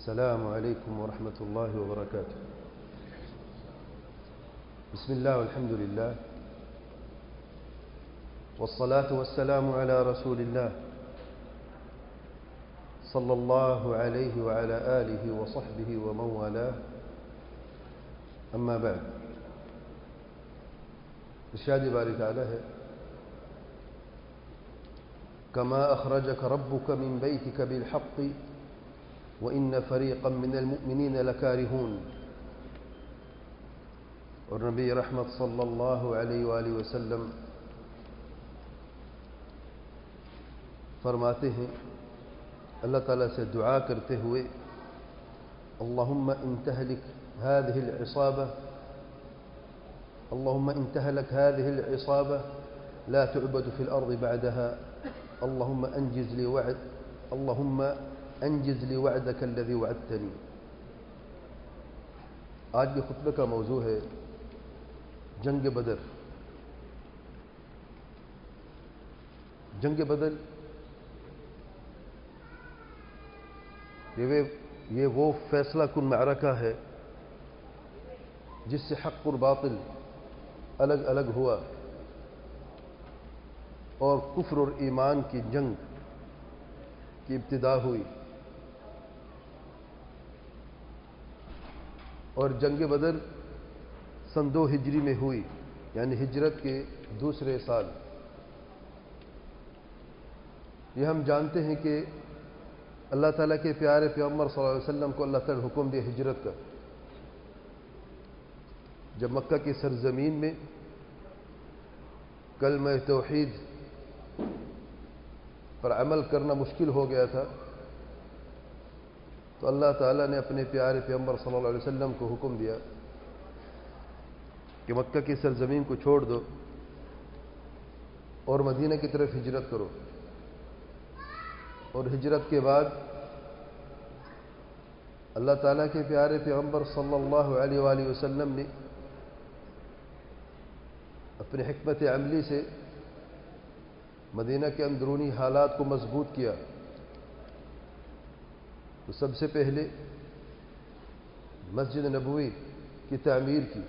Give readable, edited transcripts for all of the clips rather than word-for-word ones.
السلام عليكم ورحمة الله وبركاته. بسم الله والحمد لله والصلاة والسلام على رسول الله صلى الله عليه وعلى آله وصحبه ومن والاه. أما بعد، ارشاد باری تعالی ہے: كما أخرجك ربك من بيتك بالحق وإن فريقا من المؤمنين لكارهون. اور نبی رحمت صلی اللہ علیہ وآلہ وسلم فرماتے ہیں، اللہ تعالیٰ سے دعا کرتے ہوئے: اللہم ان تہلک هذه العصابة اللهم إن تهلك هذه العصابة لا تعبد في الأرض بعدها اللهم أنجز لي وعدك الذي وعدتني. آج کے خطبے کا موضوع ہے جنگ بدر. جنگ بدر یہ وہ فیصلہ کن معرکہ ہے جس سے حق اور باطل الگ الگ ہوا اور کفر اور ایمان کی جنگ کی ابتدا ہوئی. اور جنگ بدر سن 2 ہجری میں ہوئی، یعنی ہجرت کے دوسرے سال. یہ ہم جانتے ہیں کہ اللہ تعالیٰ کے پیارے پیغمبر صلی اللہ علیہ وسلم کو اللہ تعالیٰ نے حکم دیا ہجرت کا. جب مکہ کی سرزمین میں کلمہ توحید پر عمل کرنا مشکل ہو گیا تھا، تو اللہ تعالیٰ نے اپنے پیارے پیغمبر صلی اللہ علیہ وسلم کو حکم دیا کہ مکہ کی سرزمین کو چھوڑ دو اور مدینہ کی طرف ہجرت کرو. اور ہجرت کے بعد اللہ تعالیٰ کے پیارے پیغمبر صلی اللہ علیہ وآلہ وسلم نے اپنے حکمت عملی سے مدینہ کے اندرونی حالات کو مضبوط کیا. تو سب سے پہلے مسجد نبوی کی تعمیر کی،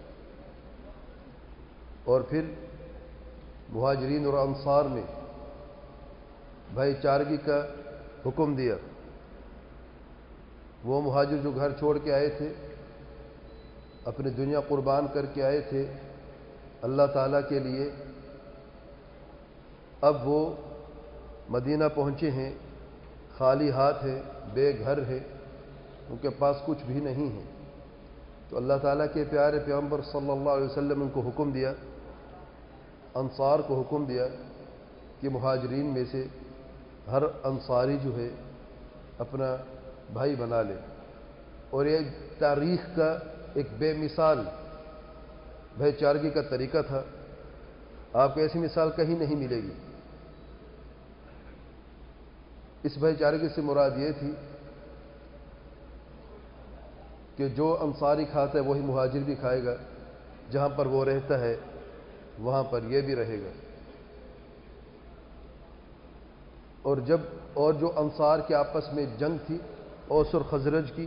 اور پھر مہاجرین اور انصار میں بھائی چارگی کا حکم دیا. وہ مہاجر جو گھر چھوڑ کے آئے تھے، اپنی دنیا قربان کر کے آئے تھے اللہ تعالیٰ کے لیے، اب وہ مدینہ پہنچے ہیں، خالی ہاتھ ہے، بے گھر ہے، ان کے پاس کچھ بھی نہیں ہے. تو اللہ تعالیٰ کے پیارے پیغمبر صلی اللہ علیہ وسلم ان کو حکم دیا، انصار کو حکم دیا کہ مہاجرین میں سے ہر انصاری جو ہے اپنا بھائی بنا لے. اور یہ تاریخ کا ایک بے مثال بھائی چارگی کا طریقہ تھا. آپ کو ایسی مثال کہیں نہیں ملے گی. اس بھائی چارگی سے مراد یہ تھی کہ جو انصاری کھاتا ہے وہی مہاجر بھی کھائے گا، جہاں پر وہ رہتا ہے وہاں پر یہ بھی رہے گا. اور جو انصار کے آپس میں جنگ تھی اوس اور خزرج کی،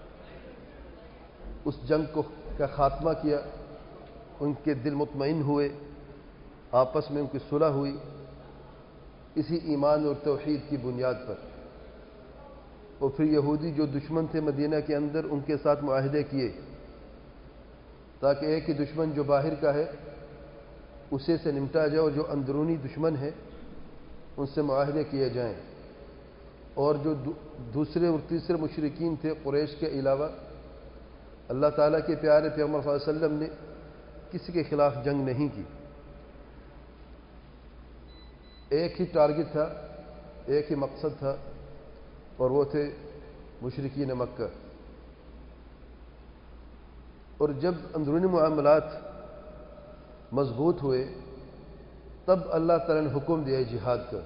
اس جنگ کا خاتمہ کیا. ان کے دل مطمئن ہوئے، آپس میں ان کی صلح ہوئی اسی ایمان اور توحید کی بنیاد پر. اور پھر یہودی جو دشمن تھے مدینہ کے اندر، ان کے ساتھ معاہدے کیے تاکہ ایک ہی دشمن جو باہر کا ہے اسے سے نمٹا جائے، اور جو اندرونی دشمن ہے ان سے معاہدے کیے جائیں. اور جو دوسرے اور تیسرے مشرکین تھے قریش کے علاوہ، اللہ تعالیٰ کے پیارے پیغمبر صلی اللہ علیہ وسلم نے کسی کے خلاف جنگ نہیں کی. ایک ہی ٹارگٹ تھا، ایک ہی مقصد تھا، اور وہ تھے مشرکین مکہ. اور جب اندرونی معاملات مضبوط ہوئے تب اللہ تعالیٰ نے حکم دیا جہاد کا.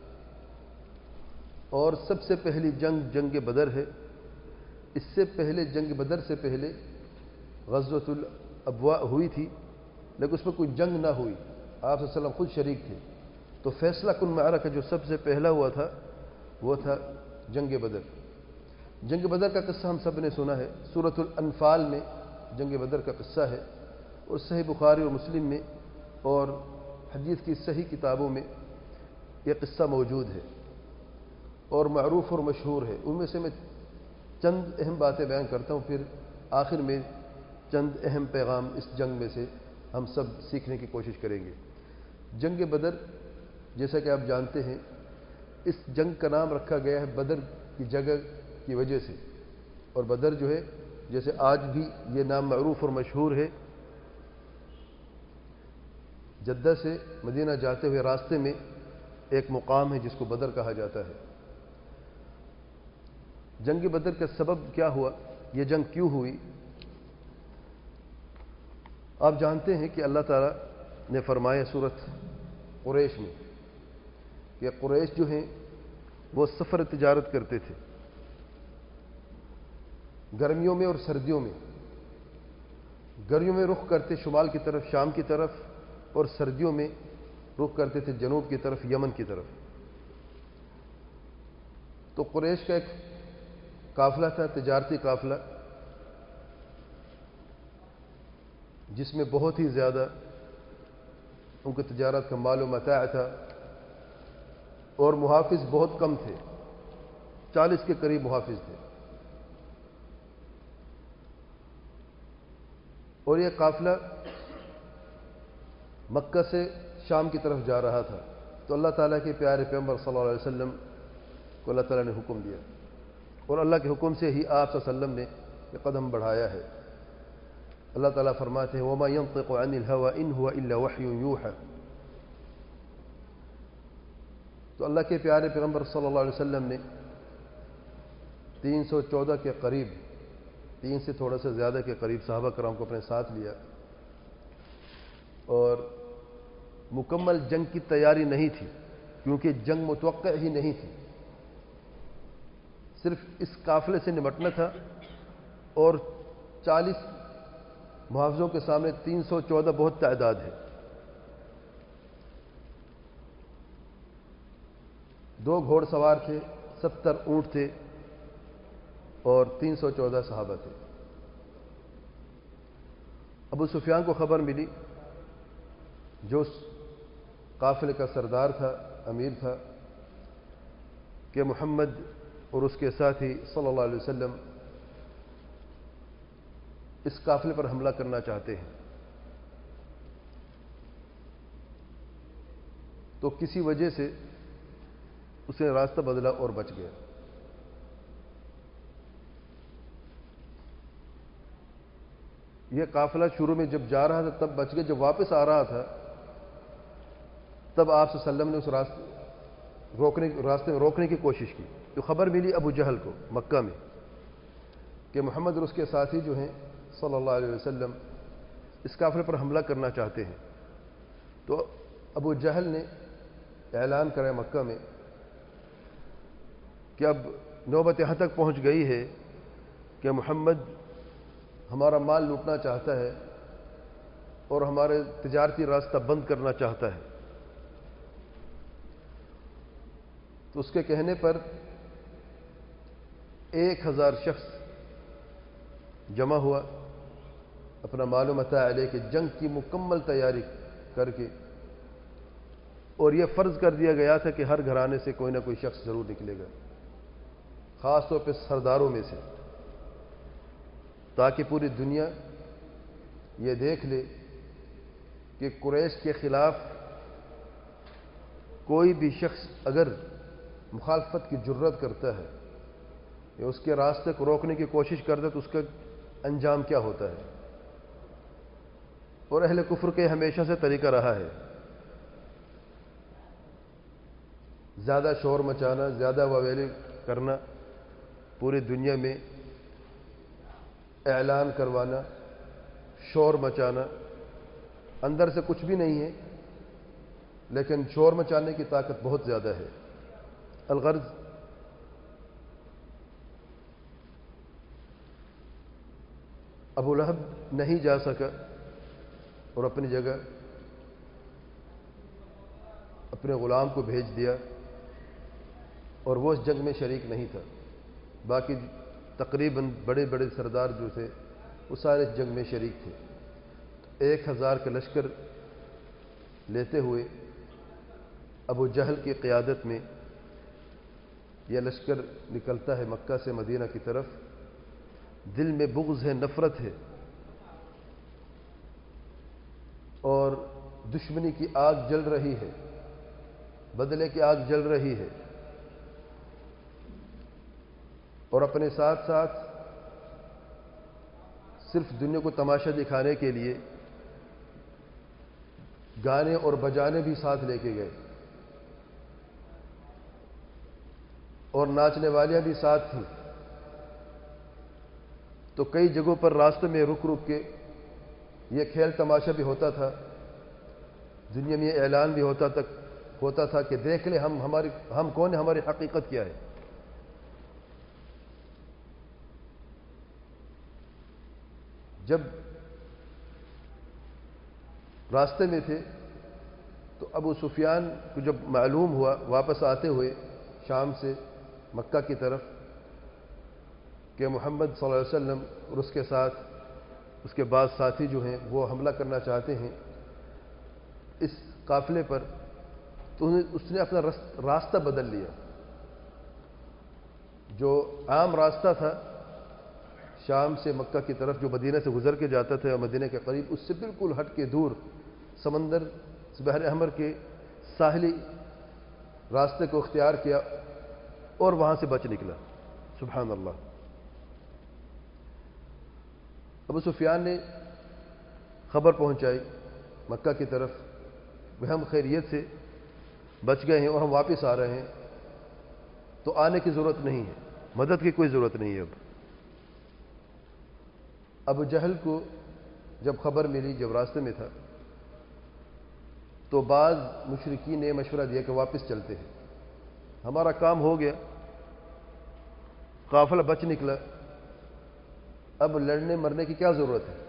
اور سب سے پہلی جنگ بدر ہے. اس سے پہلے جنگ بدر سے پہلے غزوۃ الابواء ہوئی تھی، لیکن اس میں کوئی جنگ نہ ہوئی، آپ صلی اللہ علیہ وسلم خود شریک تھے. تو فیصلہ کن معرکہ جو سب سے پہلا ہوا تھا وہ تھا جنگ بدر. جنگ بدر کا قصہ ہم سب نے سنا ہے، سورۃ الانفال میں جنگ بدر کا قصہ ہے، اور صحیح بخاری اور مسلم میں اور حدیث کی صحیح کتابوں میں یہ قصہ موجود ہے اور معروف اور مشہور ہے۔ ان میں سے میں چند اہم باتیں بیان کرتا ہوں، پھر آخر میں چند اہم پیغام اس جنگ میں سے ہم سب سیکھنے کی کوشش کریں گے۔ جنگ بدر، جیسا کہ آپ جانتے ہیں، اس جنگ کا نام رکھا گیا ہے بدر کی جگہ کی وجہ سے، اور بدر جو ہے جیسے آج بھی یہ نام معروف اور مشہور ہے، جدہ سے مدینہ جاتے ہوئے راستے میں ایک مقام ہے جس کو بدر کہا جاتا ہے۔ جنگ بدر کا سبب کیا ہوا، یہ جنگ کیوں ہوئی؟ آپ جانتے ہیں کہ اللہ تعالیٰ نے فرمایا سورۃ قریش میں کہ قریش جو ہیں وہ سفر تجارت کرتے تھے گرمیوں میں اور سردیوں میں۔ گرمیوں میں رخ کرتے شمال کی طرف، شام کی طرف، اور سردیوں میں رخ کرتے تھے جنوب کی طرف، یمن کی طرف۔ تو قریش کا ایک قافلہ تھا، تجارتی قافلہ، جس میں بہت ہی زیادہ ان کی تجارت کا مال و متاع تھا، اور محافظ بہت کم تھے، 40 کے قریب محافظ تھے۔ اور یہ قافلہ مکہ سے شام کی طرف جا رہا تھا، تو اللہ تعالیٰ کے پیارے پیغمبر صلی اللہ علیہ وسلم کو اللہ تعالیٰ نے حکم دیا، اور اللہ کے حکم سے ہی آپ صلی اللہ علیہ وسلم نے یہ قدم بڑھایا ہے۔ اللہ تعالیٰ فرماتے ہیں وَمَا يَنطِقُ عَنِ الْهَوَىٰ إِنْ هُوَ إِلَّا وَحْيٌ يُوحَىٰ۔ تو اللہ کے پیارے پیغمبر صلی اللہ علیہ وسلم نے 314 کے قریب، 3 سے تھوڑا سا زیادہ کے قریب صحابہ کرام کو اپنے ساتھ لیا، اور مکمل جنگ کی تیاری نہیں تھی، کیونکہ جنگ متوقع ہی نہیں تھی، صرف اس قافلے سے نمٹنا تھا، اور 40 محافظوں کے سامنے 314 بہت تعداد ہے۔ 2 گھوڑ سوار تھے، 70 اونٹ تھے، اور 314 صحابہ تھے۔ ابو سفیان کو خبر ملی، جو قافلے کا سردار تھا، امیر تھا، کہ محمد اور اس کے ساتھی صلی اللہ علیہ وسلم اس قافلے پر حملہ کرنا چاہتے ہیں۔ تو کسی وجہ سے اس نے راستہ بدلا اور بچ گیا۔ یہ قافلہ شروع میں جب جا رہا تھا تب بچ گیا، جب واپس آ رہا تھا تب آپ صلی اللہ علیہ وسلم نے اس راستے میں روکنے کی کوشش کی۔ تو خبر ملی ابو جہل کو مکہ میں کہ محمد اور اس کے ساتھی جو ہیں صلی اللہ علیہ وسلم اس قافلے پر حملہ کرنا چاہتے ہیں۔ تو ابو جہل نے اعلان کرا مکہ میں کہ اب نوبت یہاں تک پہنچ گئی ہے کہ محمد ہمارا مال لوٹنا چاہتا ہے اور ہمارے تجارتی راستہ بند کرنا چاہتا ہے۔ تو اس کے کہنے پر 1000 شخص جمع ہوا، اپنا مال و متاع لے کے، جنگ کی مکمل تیاری کر کے، اور یہ فرض کر دیا گیا تھا کہ ہر گھرانے سے کوئی نہ کوئی شخص ضرور نکلے گا، خاص طور پہ سرداروں میں سے، تاکہ پوری دنیا یہ دیکھ لے کہ قریش کے خلاف کوئی بھی شخص اگر مخالفت کی جرت کرتا ہے یا اس کے راستے کو روکنے کی کوشش کرتا ہے تو اس کا انجام کیا ہوتا ہے۔ اور اہل کفر کے ہمیشہ سے طریقہ رہا ہے زیادہ شور مچانا، زیادہ واویلی کرنا، پوری دنیا میں اعلان کروانا، شور مچانا۔ اندر سے کچھ بھی نہیں ہے لیکن شور مچانے کی طاقت بہت زیادہ ہے۔ الغرض ابو لہب نہیں جا سکا اور اپنی جگہ اپنے غلام کو بھیج دیا، اور وہ اس جنگ میں شریک نہیں تھا۔ باقی تقریباً بڑے بڑے سردار جو تھے وہ سارے جنگ میں شریک تھے. 1000 کا لشکر لیتے ہوئے ابو جہل کی قیادت میں یہ لشکر نکلتا ہے مکہ سے مدینہ کی طرف. دل میں بغض ہے، نفرت ہے، اور دشمنی کی آگ جل رہی ہے، بدلے کی آگ جل رہی ہے، اور اپنے ساتھ ساتھ صرف دنیا کو تماشا دکھانے کے لیے گانے اور بجانے بھی ساتھ لے کے گئے، اور ناچنے والیاں بھی ساتھ تھیں. تو کئی جگہوں پر راستے میں رک رک کے یہ کھیل تماشا بھی ہوتا تھا، دنیا میں یہ اعلان بھی ہوتا تھا کہ دیکھ لیں ہم کون ہیں، ہماری حقیقت کیا ہے. جب راستے میں تھے تو ابو سفیان کو جب معلوم ہوا واپس آتے ہوئے شام سے مکہ کی طرف کہ محمد صلی اللہ علیہ وسلم اور اس کے ساتھ اس کے بعض ساتھی جو ہیں وہ حملہ کرنا چاہتے ہیں اس قافلے پر، تو اس نے اپنا راستہ بدل لیا. جو عام راستہ تھا شام سے مکہ کی طرف جو مدینہ سے گزر کے جاتا تھا اور مدینہ کے قریب، اس سے بالکل ہٹ کے دور سمندر بحر احمر کے ساحلی راستے کو اختیار کیا اور وہاں سے بچ نکلا. سبحان اللہ. ابو سفیان نے خبر پہنچائی مکہ کی طرف کہ ہم خیریت سے بچ گئے ہیں اور ہم واپس آ رہے ہیں، تو آنے کی ضرورت نہیں ہے، مدد کی کوئی ضرورت نہیں ہے. ابو جہل کو جب خبر ملی، جب راستے میں تھا، تو بعض مشرکین نے مشورہ دیا کہ واپس چلتے ہیں، ہمارا کام ہو گیا، قافلہ بچ نکلا، اب لڑنے مرنے کی کیا ضرورت ہے.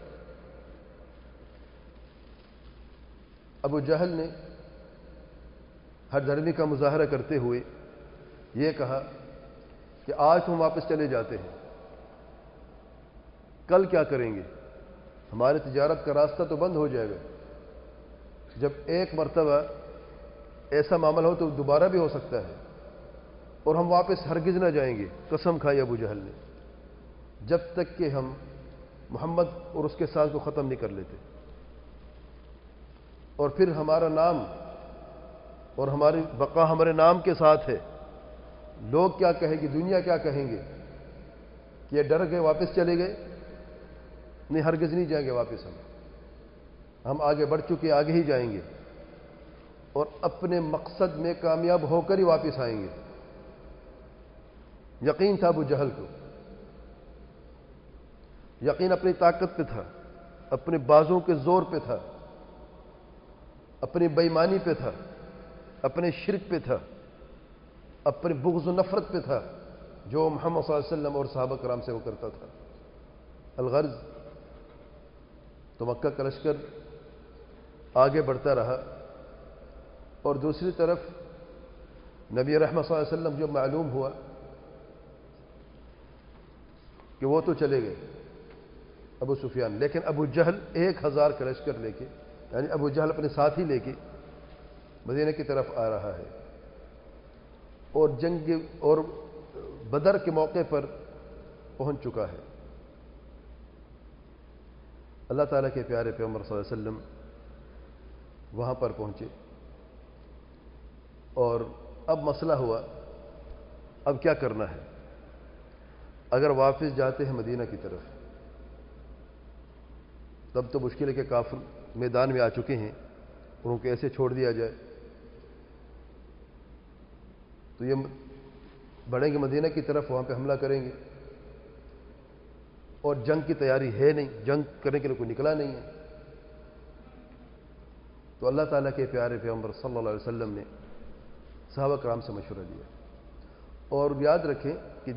ابو جہل نے ہر دھرمی کا مظاہرہ کرتے ہوئے یہ کہا کہ آج ہم واپس چلے جاتے ہیں، کل کیا کریں گے، ہماری تجارت کا راستہ تو بند ہو جائے گا. جب ایک مرتبہ ایسا معاملہ ہو تو دوبارہ بھی ہو سکتا ہے، اور ہم واپس ہرگز نہ جائیں گے. قسم کھائی ابو جہل نے، جب تک کہ ہم محمد اور اس کے ساتھ کو ختم نہیں کر لیتے. اور پھر ہمارا نام اور ہماری بقا ہمارے نام کے ساتھ ہے. لوگ کیا کہیں گے، دنیا کیا کہیں گے کہ یہ ڈر گئے واپس چلے گئے. نہیں، ہرگز نہیں جائیں گے واپس. ہم آگے بڑھ چکے، آگے ہی جائیں گے، اور اپنے مقصد میں کامیاب ہو کر ہی واپس آئیں گے. یقین تھا ابو جہل کو، یقین اپنی طاقت پہ تھا، اپنے بازوں کے زور پہ تھا، اپنی بےایمانی پہ تھا، اپنے شرک پہ تھا، اپنے بغض و نفرت پہ تھا جو محمد صلی اللہ علیہ وسلم اور صحابہ کرام سے وہ کرتا تھا. الغرض تو مکہ کا لشکر آگے بڑھتا رہا، اور دوسری طرف نبی رحمت صلی اللہ علیہ وسلم جو معلوم ہوا کہ وہ تو چلے گئے ابو سفیان، لیکن ابو جہل 1000 کا لشکر لے کے، یعنی ابو جہل اپنے ساتھی لے کے مدینہ کی طرف آ رہا ہے، اور جنگ اور بدر کے موقع پر پہنچ چکا ہے. اللہ تعالیٰ کے پیارے پیغمبر صلی اللہ علیہ وسلم وہاں پر پہنچے، اور اب مسئلہ ہوا اب کیا کرنا ہے. اگر واپس جاتے ہیں مدینہ کی طرف تب تو مشکل ہے کہ کافر میدان میں آ چکے ہیں اور ان کو ایسے چھوڑ دیا جائے. تو یہ بڑھیں گے مدینہ کی طرف، وہاں پہ حملہ کریں گے، اور جنگ کی تیاری ہے نہیں، جنگ کرنے کے لیے کوئی نکلا نہیں ہے. تو اللہ تعالیٰ کے پیارے پیغمبر صلی اللہ علیہ وسلم نے صحابہ کرام سے مشورہ لیا. اور یاد رکھیں کہ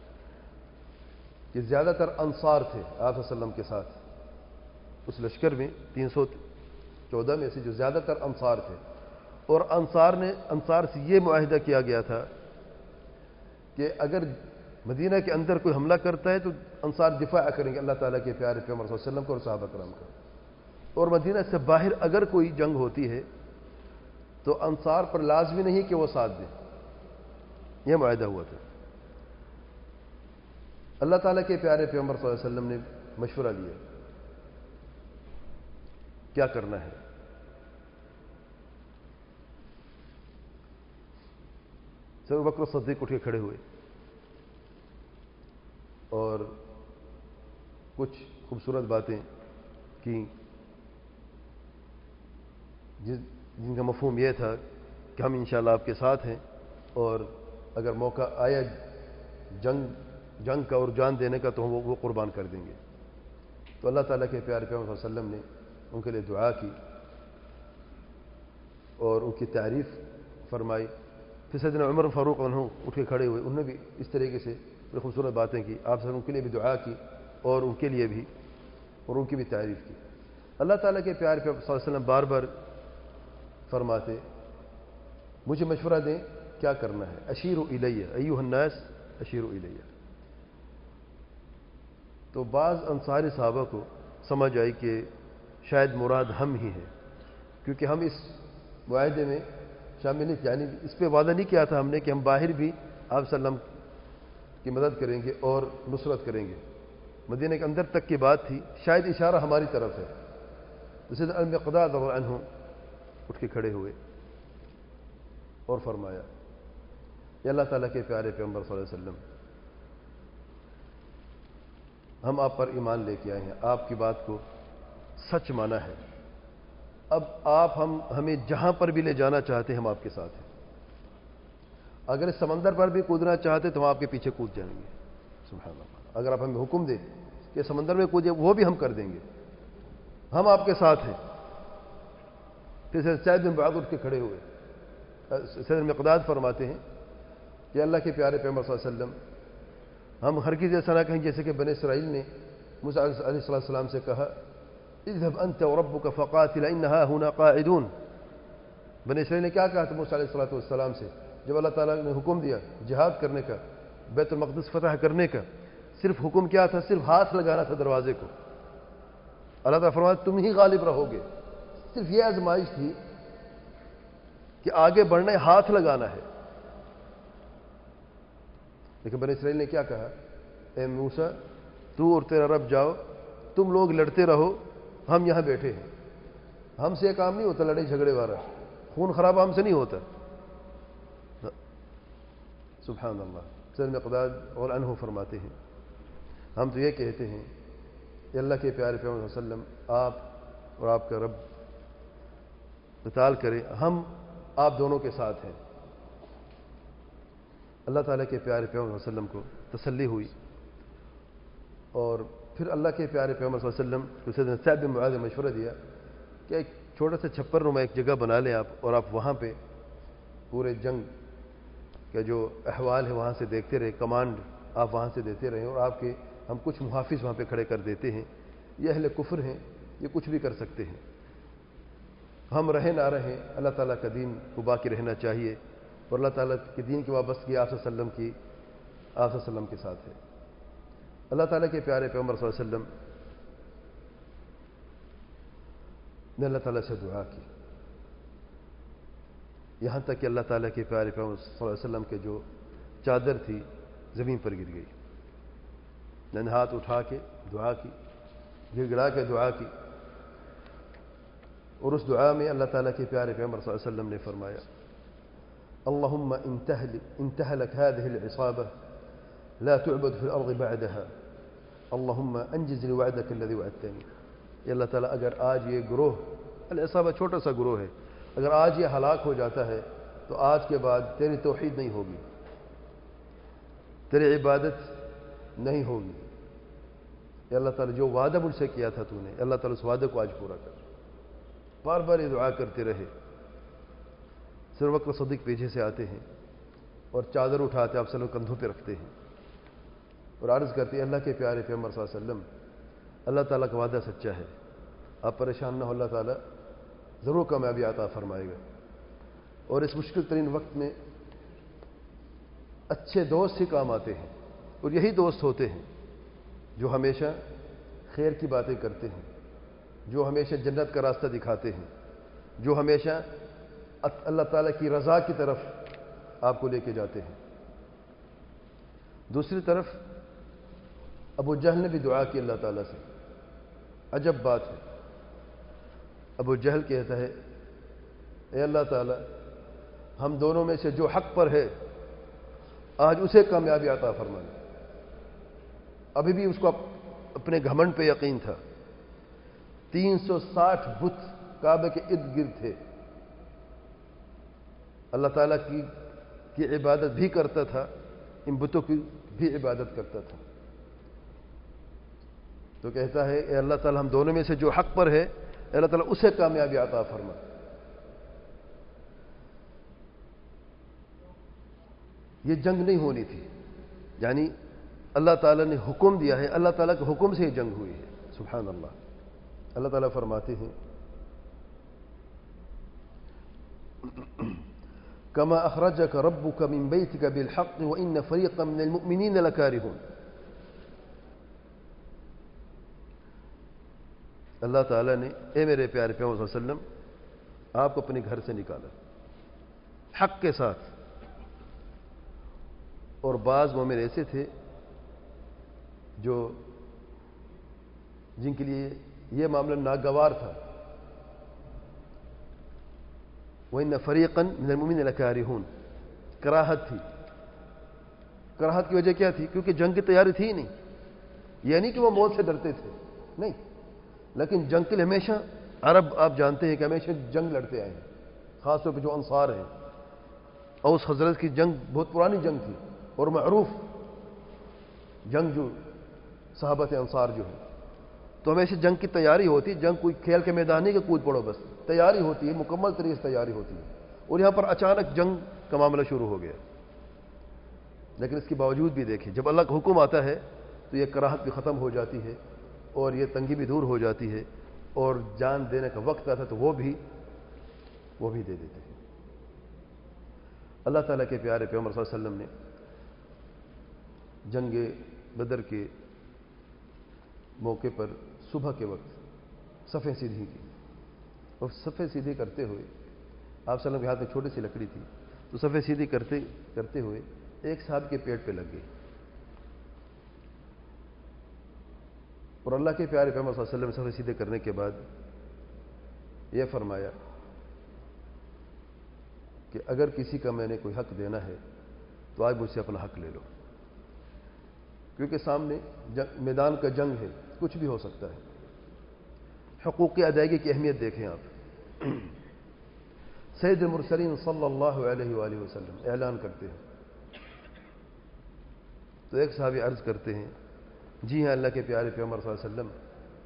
زیادہ تر انصار تھے آپ صلی اللہ علیہ وسلم کے ساتھ اس لشکر میں، 314 میں سے جو زیادہ تر انصار تھے. اور انصار سے یہ معاہدہ کیا گیا تھا کہ اگر مدینہ کے اندر کوئی حملہ کرتا ہے تو انصار دفاع کریں گے اللہ تعالیٰ کے پیارے پیغمبر صلی اللہ علیہ وسلم کو اور صحابہ کرام کا. اور مدینہ سے باہر اگر کوئی جنگ ہوتی ہے تو انصار پر لازمی نہیں کہ وہ ساتھ دیں. یہ معاہدہ ہوا تھا. اللہ تعالیٰ کے پیارے پیغمبر صلی اللہ علیہ وسلم نے مشورہ لیا کیا کرنا ہے. ابو بکر صدیق اٹھ کے کھڑے ہوئے اور کچھ خوبصورت باتیں کی جن کا مفہوم یہ تھا کہ ہم انشاءاللہ آپ کے ساتھ ہیں اور اگر موقع آیا جنگ کا اور جان دینے کا تو ہم وہ قربان کر دیں گے. تو اللہ تعالیٰ کے پیارے پیغمبر صلی اللہ علیہ وسلم نے ان کے لیے دعا کی اور ان کی تعریف فرمائی. پھر سیدنا عمر فاروق عنہ اٹھ کے کھڑے ہوئے, انہوں نے بھی اس طریقے سے بڑی خوبصورت باتیں کی. آپ سے ان کے لیے بھی دعا کی اور ان کے لیے بھی اور ان کی بھی تعریف کی. اللہ تعالیٰ کے پیارے پیغمبر صلی اللہ علیہ وسلم بار بار فرماتے مجھے مشورہ دیں کیا کرنا ہے. اشیروا الیہ ایھا الناس اشیروا الیہ. تو بعض انصاری صحابہ کو سمجھ آئی کہ شاید مراد ہم ہی ہیں, کیونکہ ہم اس معاہدے میں شامل نہیں, یعنی اس پہ وعدہ نہیں کیا تھا ہم نے کہ ہم باہر بھی آپ صلی اللہ علیہ وسلم کی مدد کریں گے اور نصرت کریں گے. مدینہ کے اندر تک کی بات تھی, شاید اشارہ ہماری طرف ہے. تو سیدنا المقداد رضی اللہ عنہ اٹھ کے کھڑے ہوئے اور فرمایا یا اللہ تعالیٰ کے پیارے پیغمبر صلی اللہ علیہ وسلم, ہم آپ پر ایمان لے کے آئے ہیں, آپ کی بات کو سچ مانا ہے. اب آپ ہمیں جہاں پر بھی لے جانا چاہتے ہیں ہم آپ کے ساتھ ہیں. اگر اس سمندر پر بھی کودنا چاہتے تو ہم آپ کے پیچھے کود جائیں گے. سبحان اللہ. اگر آپ ہمیں حکم دیں کہ سمندر میں کودے وہ بھی ہم کر دیں گے, ہم آپ کے ساتھ ہیں. پھر سعید بن معاذ اٹھ کے کھڑے ہوئے. سید مقداد فرماتے ہیں کہ اللہ کے پیارے پیغمبر صلی اللہ علیہ وسلم, ہم ہرگز ایسا نہ کہیں جیسے کہ بنی اسرائیل نے موسیٰ علیہ السلام سے کہا اذهب انت وربك فقاتلا ان ها هنا قاعدون. بنی اسرائیل نے کیا کہا تھا موسیٰ علیہ السلام سے جب اللہ تعالیٰ نے حکم دیا جہاد کرنے کا, بیت المقدس فتح کرنے کا؟ صرف حکم کیا تھا, صرف ہاتھ لگانا تھا دروازے کو. اللہ تعالیٰ فرمایا تم ہی غالب رہو گے. صرف یہ آزمائش تھی کہ آگے بڑھنا ہے, ہاتھ لگانا ہے. لیکن بنی اسرائیل نے کیا کہا, اے موسیٰ تو اور تیرا رب جاؤ, تم لوگ لڑتے رہو, ہم یہاں بیٹھے ہیں. ہم سے یہ کام نہیں ہوتا لڑائی جھگڑے والا, خون خرابہ ہم سے نہیں ہوتا. سبحان اللہ. سید مقداد اور عنہ فرماتے ہیں ہم تو یہ کہتے ہیں کہ اللہ کے پیارے پیغمبر صلی اللہ علیہ وسلم آپ اور آپ کا رب قتال کرے, ہم آپ دونوں کے ساتھ ہیں. اللہ تعالیٰ کے پیارے پیغمبر صلی اللہ علیہ وسلم کو تسلی ہوئی اور پھر اللہ کے پیارے پیغمبر صلی اللہ علیہ وسلم کو سیدنا سعد بن معاذ نے مشورہ دیا کہ ایک چھوٹا سا چھپر نما ایک جگہ بنا لیں آپ, اور آپ وہاں پہ پورے جنگ کا جو احوال ہے وہاں سے دیکھتے رہے, کمانڈ آپ وہاں سے دیتے رہیں, اور آپ کے ہم کچھ محافظ وہاں پہ کھڑے کر دیتے ہیں. یہ اہل کفر ہیں, یہ کچھ بھی کر سکتے ہیں, ہم رہیں نہ رہیں اللہ تعالیٰ کا دین کو باقی رہنا چاہیے, اور اللہ تعالیٰ کے دین کی وابستگی آپ صلی اللہ علیہ وسلم کے ساتھ ہے. اللہ تعالیٰ کے پیارے پیغمبر صلی اللہ علیہ وسلم نے اللہ تعالیٰ سے دعا کی, یہاں تک کہ اللہ تعالیٰ کے پیارے پیغمبر صلی اللہ علیہ وسلم کے جو چادر تھی زمین پر گر گئی. میں نے ہاتھ اٹھا کے دعا کی, گڑ گڑا کے دعا کی, اور اس دعا میں اللہ تعالیٰ کے پیارے پیغمبر صلی اللہ علیہ وسلم نے فرمایا اللہم ان تہلک هذه العصابة لا تعبد في الارض بعدها اللہم انجز لي وعدك الذي وعدتني. یا اللہ تعالیٰ اگر آج یہ گروہ, العصابہ چھوٹا سا گروہ ہے, اگر آج یہ ہلاک ہو جاتا ہے تو آج کے بعد تیری توحید نہیں ہوگی, تیری عبادت نہیں ہوگی. یا اللہ تعالیٰ جو وعدہ مجھ سے کیا تھا تو نے, اللہ تعالیٰ اس وعدے کو آج پورا کر. بار بار یہ دعا کرتے رہے. سر وقت صدیق پیچھے سے آتے ہیں اور چادر اٹھاتے آپ صلی اللہ علیہ وسلم کندھوں پہ رکھتے ہیں اور عرض کرتے ہیں اللہ کے پیارے پیغمبر صلی اللہ علیہ وسلم, اللہ تعالیٰ کا وعدہ سچا ہے, آپ پریشان نہ ہو, اللہ تعالیٰ ضرور کامیابی عطا فرمائے گا. اور اس مشکل ترین وقت میں اچھے دوست ہی کام آتے ہیں. اور یہی دوست ہوتے ہیں جو ہمیشہ خیر کی باتیں کرتے ہیں، جو ہمیشہ جنت کا راستہ دکھاتے ہیں، جو ہمیشہ اللہ تعالیٰ کی رضا کی طرف آپ کو لے کے جاتے ہیں۔ دوسری طرف ابو جہل نے بھی دعا کی اللہ تعالیٰ سے، عجب بات ہے۔ ابو جہل کہتا ہے اے اللہ تعالیٰ، ہم دونوں میں سے جو حق پر ہے آج اسے کامیابی عطا فرمانا۔ ابھی بھی اس کو اپنے گھمنڈ پہ یقین تھا۔ 360 بت کعبے کے ارد گرد تھے، اللہ تعالیٰ کی عبادت بھی کرتا تھا، ان بتوں کی بھی عبادت کرتا تھا۔ تو کہتا ہے اے اللہ تعالیٰ، ہم دونوں میں سے جو حق پر ہے اے اللہ تعالیٰ اسے کامیابی عطا فرما۔ یہ جنگ نہیں ہونی تھی، یعنی اللہ تعالیٰ نے حکم دیا ہے، اللہ تعالیٰ کے حکم سے ہی جنگ ہوئی ہے۔ سبحان اللہ۔ اللہ تعالیٰ فرماتے ہیں کما اخرجک ربک من بیتک بالحق وان فریقا من المؤمنین لکارہون۔ اللہ تعالیٰ نے اے میرے پیارے پیغمبر صلی اللہ علیہ وسلم آپ کو اپنے گھر سے نکالا حق کے ساتھ، اور بعض مومن ایسے تھے جن کے لیے یہ معاملہ ناگوار تھا۔ وَإِنَّ فَرِيقًا مِنَ الْمُؤْمِنِينَ لَكَارِهُونَ، کراہت تھی۔ کراہت کی وجہ کیا تھی؟ کیونکہ جنگ کی تیاری تھی نہیں، یہ نہیں کہ وہ موت سے ڈرتے تھے، نہیں، لیکن جنگ کے لیے ہمیشہ عرب آپ جانتے ہیں کہ ہمیشہ جنگ لڑتے آئے ہیں، خاص طور پہ جو انصار ہیں۔ اوس حضرت کی جنگ بہت پرانی جنگ تھی اور معروف جنگ جو صحابت انصار جو ہے، تو ہمیشہ جنگ کی تیاری ہوتی۔ جنگ کوئی کھیل کے میدان نہیں کہ کود پڑو، بس تیاری ہوتی ہے، مکمل طریقے سے تیاری ہوتی ہے۔ اور یہاں پر اچانک جنگ کا معاملہ شروع ہو گیا، لیکن اس کے باوجود بھی دیکھیں جب اللہ کا حکم آتا ہے تو یہ کراہت بھی ختم ہو جاتی ہے اور یہ تنگی بھی دور ہو جاتی ہے، اور جان دینے کا وقت آتا ہے تو وہ بھی دے دیتے ہیں۔ اللہ تعالیٰ کے پیارے پیغمبر صلی اللہ علیہ وسلم نے جنگ بدر کے موقع پر صبح کے وقت صفیں سیدھی کی، اور صفیں سیدھی کرتے ہوئے آپ صلی اللہ علیہ وسلم کے ہاتھ میں چھوٹی سی لکڑی تھی، تو صفیں سیدھی کرتے ہوئے ایک صحابی کے پیٹ پہ لگ گئی، اور اللہ کے پیارے پیغمبر صلی اللہ علیہ وسلم صفیں سیدھے کرنے کے بعد یہ فرمایا کہ اگر کسی کا میں نے کوئی حق دینا ہے تو آج مجھ سے اپنا حق لے لو، کیونکہ سامنے میدان کا جنگ ہے، کچھ بھی ہو سکتا ہے۔ حقوق کی ادائیگی کی اہمیت دیکھیں آپ۔ سید المرسلین صلی اللہ علیہ وآلہ وسلم اعلان کرتے ہیں، تو ایک صحابی عرض کرتے ہیں جی ہاں اللہ کے پیارے پیغمبر صلی اللہ علیہ وسلم،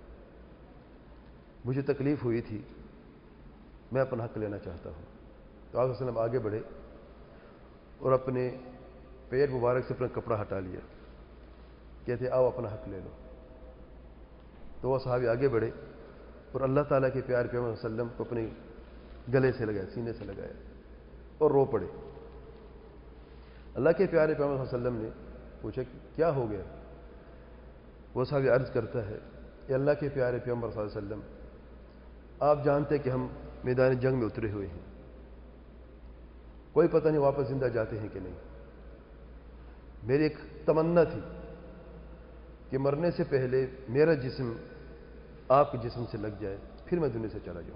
مجھے تکلیف ہوئی تھی، میں اپنا حق لینا چاہتا ہوں۔ تو آپ صلی اللہ علیہ وسلم آگے بڑھے اور اپنے پیر مبارک سے اپنا کپڑا ہٹا لیا، کہتے آؤ اپنا حق لے لو۔ تو وہ صحابی آگے بڑھے اور اللہ تعالیٰ کے پیارے پیغمبر صلی اللہ علیہ وسلم کو اپنے گلے سے لگایا، سینے سے لگایا اور رو پڑے۔ اللہ کے پیارے پیغمبر صلی اللہ علیہ وسلم نے پوچھا کیا ہو گیا؟ وہ صحابی عرض کرتا ہے کہ اللہ کے پیارے پیغمبر صلی اللہ علیہ وسلم، آپ جانتے کہ ہم میدان جنگ میں اترے ہوئے ہیں، کوئی پتہ نہیں واپس زندہ جاتے ہیں کہ نہیں۔ میری ایک تمنا تھی کہ مرنے سے پہلے میرا جسم آپ کے جسم سے لگ جائے، پھر میں دنیا سے چلا جاؤں۔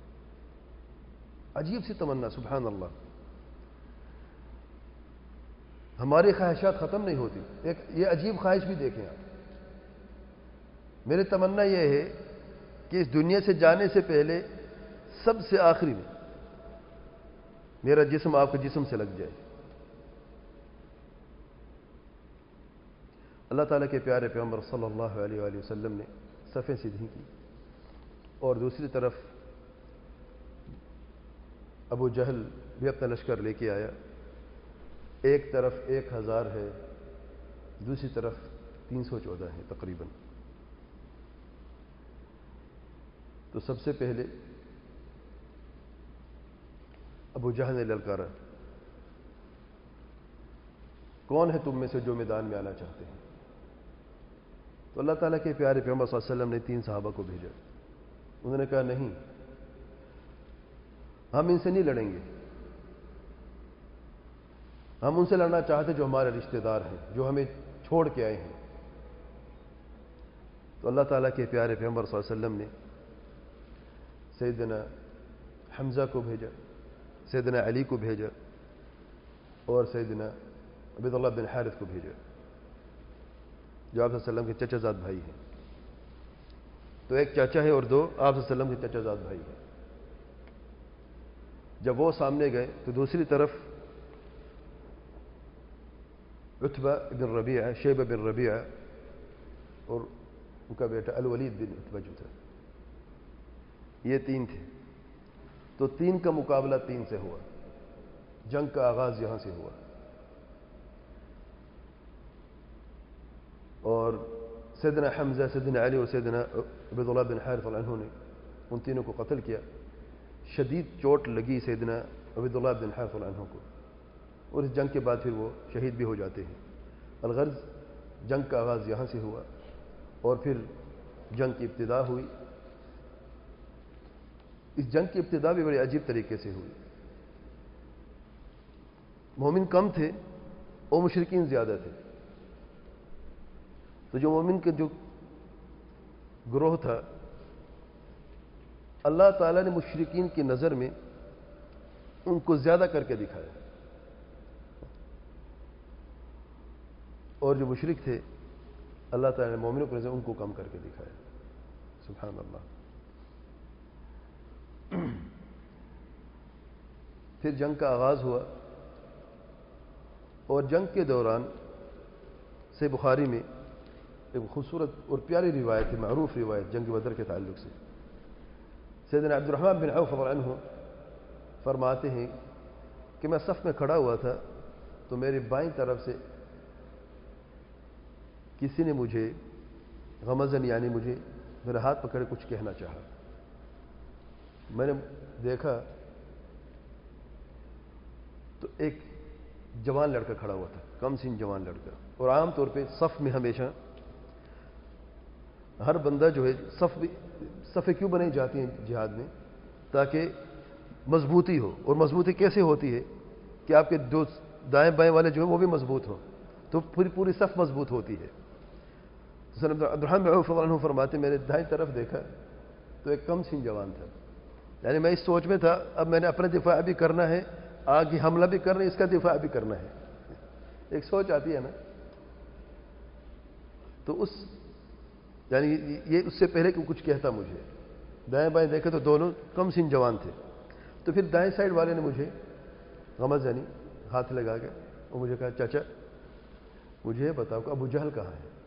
عجیب سی تمنا، سبحان اللہ۔ ہماری خواہشات ختم نہیں ہوتی، یہ عجیب خواہش بھی دیکھیں آپ۔ میری تمنا یہ ہے کہ اس دنیا سے جانے سے پہلے سب سے آخری میں میرا جسم آپ کے جسم سے لگ جائے۔ اللہ تعالیٰ کے پیارے پیغمبر صلی اللہ علیہ وآلہ وسلم نے صفیں سیدھی کی، اور دوسری طرف ابو جہل بھی اپنا لشکر لے کے آیا۔ ایک طرف 1000 ہے، دوسری طرف 314 ہے تقریباً۔ تو سب سے پہلے ابو جہل نے للکارا کون ہے تم میں سے جو میدان میں آنا چاہتے ہیں؟ تو اللہ تعالیٰ کے پیارے پیغمبر صلی اللہ علیہ وسلم نے 3 صحابہ کو بھیجا. انہوں نے کہا نہیں، ہم ان سے نہیں لڑیں گے. ہم ان سے لڑنا چاہتے جو ہمارے رشتہ دار ہیں، جو ہمیں چھوڑ کے آئے ہیں. تو اللہ تعالیٰ کے پیارے پیغمبر صلی اللہ علیہ وسلم نے سیدنا حمزہ کو بھیجا، سیدنا علی کو بھیجا، اور سیدنا عبداللہ بن حارث کو بھیجا، جو آپ صلی اللہ علیہ وسلم کے چچا زاد بھائی ہیں. تو ایک چاچا ہے اور 2 آپ صلی اللہ علیہ وسلم کے چچا زاد بھائی ہیں. جب وہ سامنے گئے تو دوسری طرف عتبہ بن ربیعہ، شیبہ بن ربیعہ اور ان کا بیٹا الولید بن عتبہ جو تھا، یہ 3 تھے. تو 3 کا مقابلہ 3 سے ہوا. جنگ کا آغاز یہاں سے ہوا، اور سیدنا حمزہ، سیدنا علی اور سیدنا عبداللہ بن حارث رضی اللہ عنہ نے ان تینوں کو قتل کیا. شدید چوٹ لگی سیدنا عبداللہ بن حارث رضی اللہ عنہ کو، اور اس جنگ کے بعد پھر وہ شہید بھی ہو جاتے ہیں. الغرض جنگ کا آغاز یہاں سے ہوا، اور پھر جنگ کی ابتدا ہوئی. اس جنگ کی ابتدا بھی بڑے عجیب طریقے سے ہوئی. مومن کم تھے اور مشرکین زیادہ تھے. تو جو مومن کے جو گروہ تھا، اللہ تعالیٰ نے مشرکین کی نظر میں ان کو زیادہ کر کے دکھایا، اور جو مشرک تھے اللہ تعالیٰ نے مومنوں پر ان کو کم کر کے دکھایا. سبحان اللہ. پھر جنگ کا آغاز ہوا، اور جنگ کے دوران سے بخاری میں ایک خوبصورت اور پیاری روایت ہے، معروف روایت جنگ بدر کے تعلق سے. سیدنا عبد الرحمن بن عوف رضی اللہ عنہ فرماتے ہیں کہ میں صف میں کھڑا ہوا تھا تو میری بائیں طرف سے کسی نے مجھے غمزن، یعنی مجھے میرا ہاتھ پکڑے کچھ کہنا چاہا. میں نے دیکھا تو ایک جوان لڑکا کھڑا ہوا تھا، کم سن جوان لڑکا. اور عام طور پہ صف میں ہمیشہ ہر بندہ جو ہے صفیں کیوں بنائی جاتی ہیں جہاد میں؟ تاکہ مضبوطی ہو. اور مضبوطی کیسے ہوتی ہے کہ آپ کے جو دائیں بائیں والے جو ہیں وہ بھی مضبوط ہوں، تو پوری صف مضبوط ہوتی ہے. عبد الرحمن بن عوف رضی اللہ عنہ فرماتے میرے دائیں طرف دیکھا تو ایک کم سن جوان تھا. یعنی میں اس سوچ میں تھا اب میں نے اپنا دفاع بھی کرنا ہے، آگے حملہ بھی کرنا ہے، اس کا دفاع بھی کرنا ہے. ایک سوچ آتی ہے نا. تو یعنی یہ اس سے پہلے کہ کچھ کہتا مجھے، دائیں بائیں دیکھے تو دونوں کم سن جوان تھے. تو پھر دائیں سائڈ والے نے مجھے غمز یعنی ہاتھ لگا کے اور مجھے کہا چاچا مجھے بتاؤ کہ ابو جہل کہاں ہے؟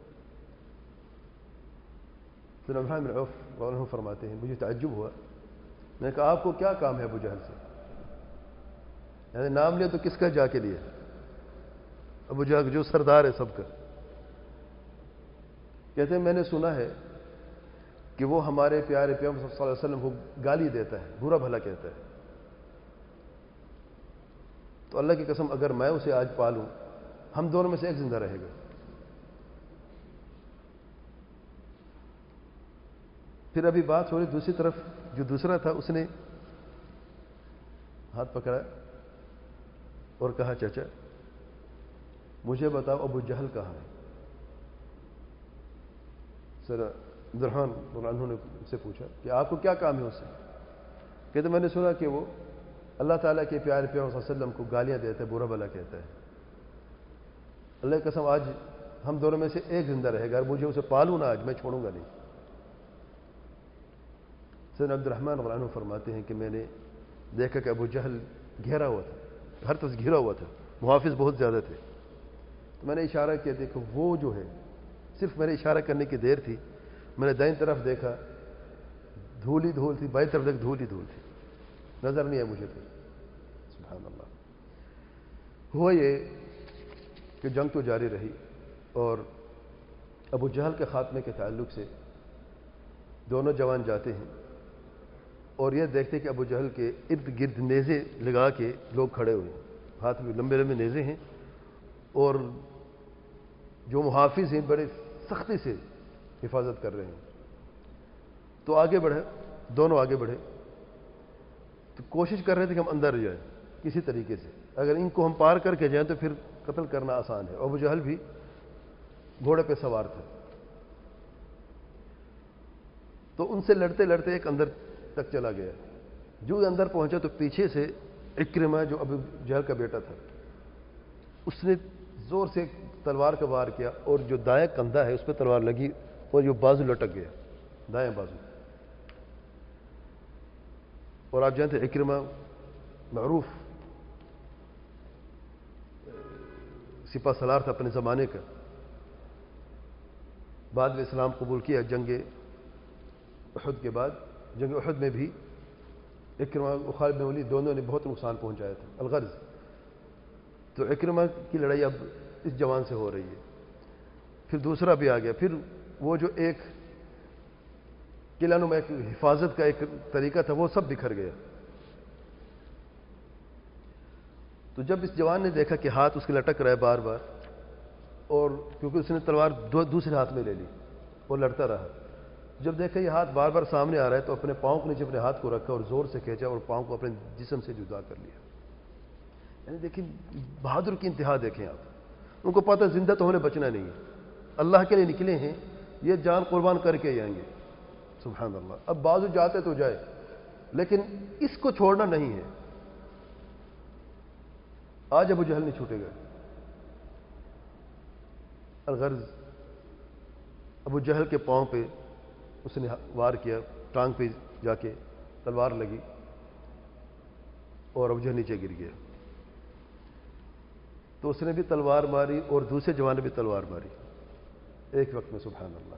تو عبدالرحمن بن عوف رضی اللہ عنہ فرماتے ہیں مجھے تعجب ہوا. میں نے کہا آپ کو کیا کام ہے ابو جہل سے؟ یعنی نام لیا تو کس کا جا کے لیا؟ ابو جہل جو سردار ہے سب کا. کہتے ہیں میں نے سنا ہے کہ وہ ہمارے پیارے پیغمبر صلی اللہ علیہ وسلم کو گالی دیتا ہے، برا بھلا کہتا ہے. تو اللہ کی قسم اگر میں اسے آج پالوں ہم دونوں میں سے ایک زندہ رہے گا. پھر ابھی بات ہو رہی دوسری طرف، جو دوسرا تھا اس نے ہاتھ پکڑا اور کہا چاچا مجھے بتاؤ ابو جہل کہاں ہے؟ سر عبد الرحمن رضی اللہ عنہ نے ان سے پوچھا کہ آپ کو کیا کام ہے اس سے؟ کہتے میں نے سنا کہ وہ اللہ تعالیٰ کے پیارے پیغمبر صلی اللہ علیہ وسلم کو گالیاں دیتا ہے، برا بھلا کہتا ہے. اللہ کی قسم آج ہم دونوں میں سے ایک زندہ رہے گا، مجھے اسے پالوں نا آج میں چھوڑوں گا نہیں. سیدنا عبد الرحمن رضی اللہ عنہ فرماتے ہیں کہ میں نے دیکھا کہ ابو جہل گھیرا ہوا تھا، ہر طرف گھیرا ہوا تھا، محافظ بہت زیادہ تھے. تو میں نے اشارہ کیا کہ وہ جو ہے، صرف میرے اشارہ کرنے کی دیر تھی. میں نے دائیں طرف دیکھا دھول ہی دھول تھی، بائیں طرف دیکھ دھول ہی دھول تھی، نظر نہیں ہے مجھے پھر. سبحان اللہ. ہوا یہ کہ جنگ تو جاری رہی، اور ابو جہل کے خاتمے کے تعلق سے دونوں جوان جاتے ہیں اور یہ دیکھتے کہ ابو جہل کے ارد گرد نیزے لگا کے لوگ کھڑے ہوئے ہیں، ہاتھ میں لمبے لمبے نیزے ہیں اور جو محافظ ہیں بڑے سختی سے حفاظت کر رہے ہیں. تو آگے بڑھے، دونوں آگے بڑھے، تو کوشش کر رہے تھے کہ ہم اندر جائیں کسی طریقے سے، اگر ان کو ہم پار کر کے جائیں تو پھر قتل کرنا آسان ہے. ابو جہل بھی گھوڑے پہ سوار تھا. تو ان سے لڑتے لڑتے ایک اندر تک چلا گیا. جو اندر پہنچا تو پیچھے سے اکرمہ جو ابو جہل کا بیٹا تھا، اس نے زور سے تلوار کا وار کیا، اور جو دائیں کندھا ہے اس پہ تلوار لگی اور جو بازو لٹک گیا، دائیں بازو. اور آپ جانتے ہیں اکرمہ معروف سپہ سالار تھا اپنے زمانے کا. بعد میں اسلام قبول کیا. جنگ احد کے بعد، جنگ احد میں بھی اکرمہ اور خالد بن ولید دونوں نے بہت نقصان پہنچایا تھا. الغرض تو اکرمہ کی لڑائی اب اس جوان سے ہو رہی ہے. پھر دوسرا بھی آ گیا. پھر وہ جو ایک قلعہ نما ایک حفاظت کا ایک طریقہ تھا وہ سب بکھر گیا. تو جب اس جوان نے دیکھا کہ ہاتھ اس کے لٹک رہا ہے بار بار، اور کیونکہ اس نے تلوار دوسرے ہاتھ میں لے لی اور لڑتا رہا، جب دیکھا یہ ہاتھ بار بار سامنے آ رہا ہے تو اپنے پاؤں کے نیچے اپنے ہاتھ کو رکھا اور زور سے کھینچا اور پاؤں کو اپنے جسم سے جدا کر لیا. یعنی دیکھیں بہادر کی انتہا دیکھیں آپ. ان کو پتہ زندہ تو انہیں بچنا نہیں ہے، اللہ کے لیے نکلے ہیں، یہ جان قربان کر کے ہی آئیں گے. سبحان اللہ. اب بازو جاتے تو جائے، لیکن اس کو چھوڑنا نہیں ہے. آج ابو جہل نہیں چھوٹے گا. الغرض ابو جہل کے پاؤں پہ اس نے وار کیا، ٹانگ پہ جا کے تلوار لگی اور ابو جہل نیچے گر گیا. تو اس نے بھی تلوار ماری اور دوسرے جوان نے بھی تلوار ماری ایک وقت میں. سبحان اللہ.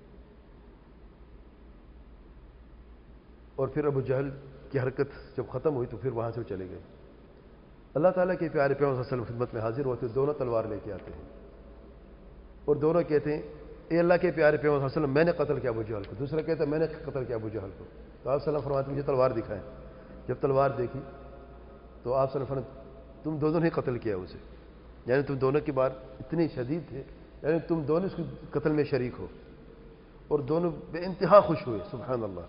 اور پھر ابو جہل کی حرکت جب ختم ہوئی تو پھر وہاں سے چلے گئے. اللہ تعالیٰ کے پیارے پیغمبر صلی اللہ علیہ وسلم خدمت میں حاضر ہوتے، دونوں تلوار لے کے آتے ہیں اور دونوں کہتے ہیں اے اللہ کے پیارے پیغمبر صلی اللہ علیہ وسلم میں نے قتل کیا ابو جہل کو. دوسرا کہتا ہے میں نے قتل کیا ابو جہل کو. تو آپ صلی اللہ علیہ وسلم فرماتے مجھے تلوار دکھائیں. جب تلوار دیکھی تو آپ صلی اللہ علیہ وسلم تم دونوں نے قتل کیا اسے، یعنی تم دونوں کی بات اتنی شدید تھے، یعنی تم دونوں اس قتل میں شریک ہو. اور دونوں بے انتہا خوش ہوئے. سبحان اللہ.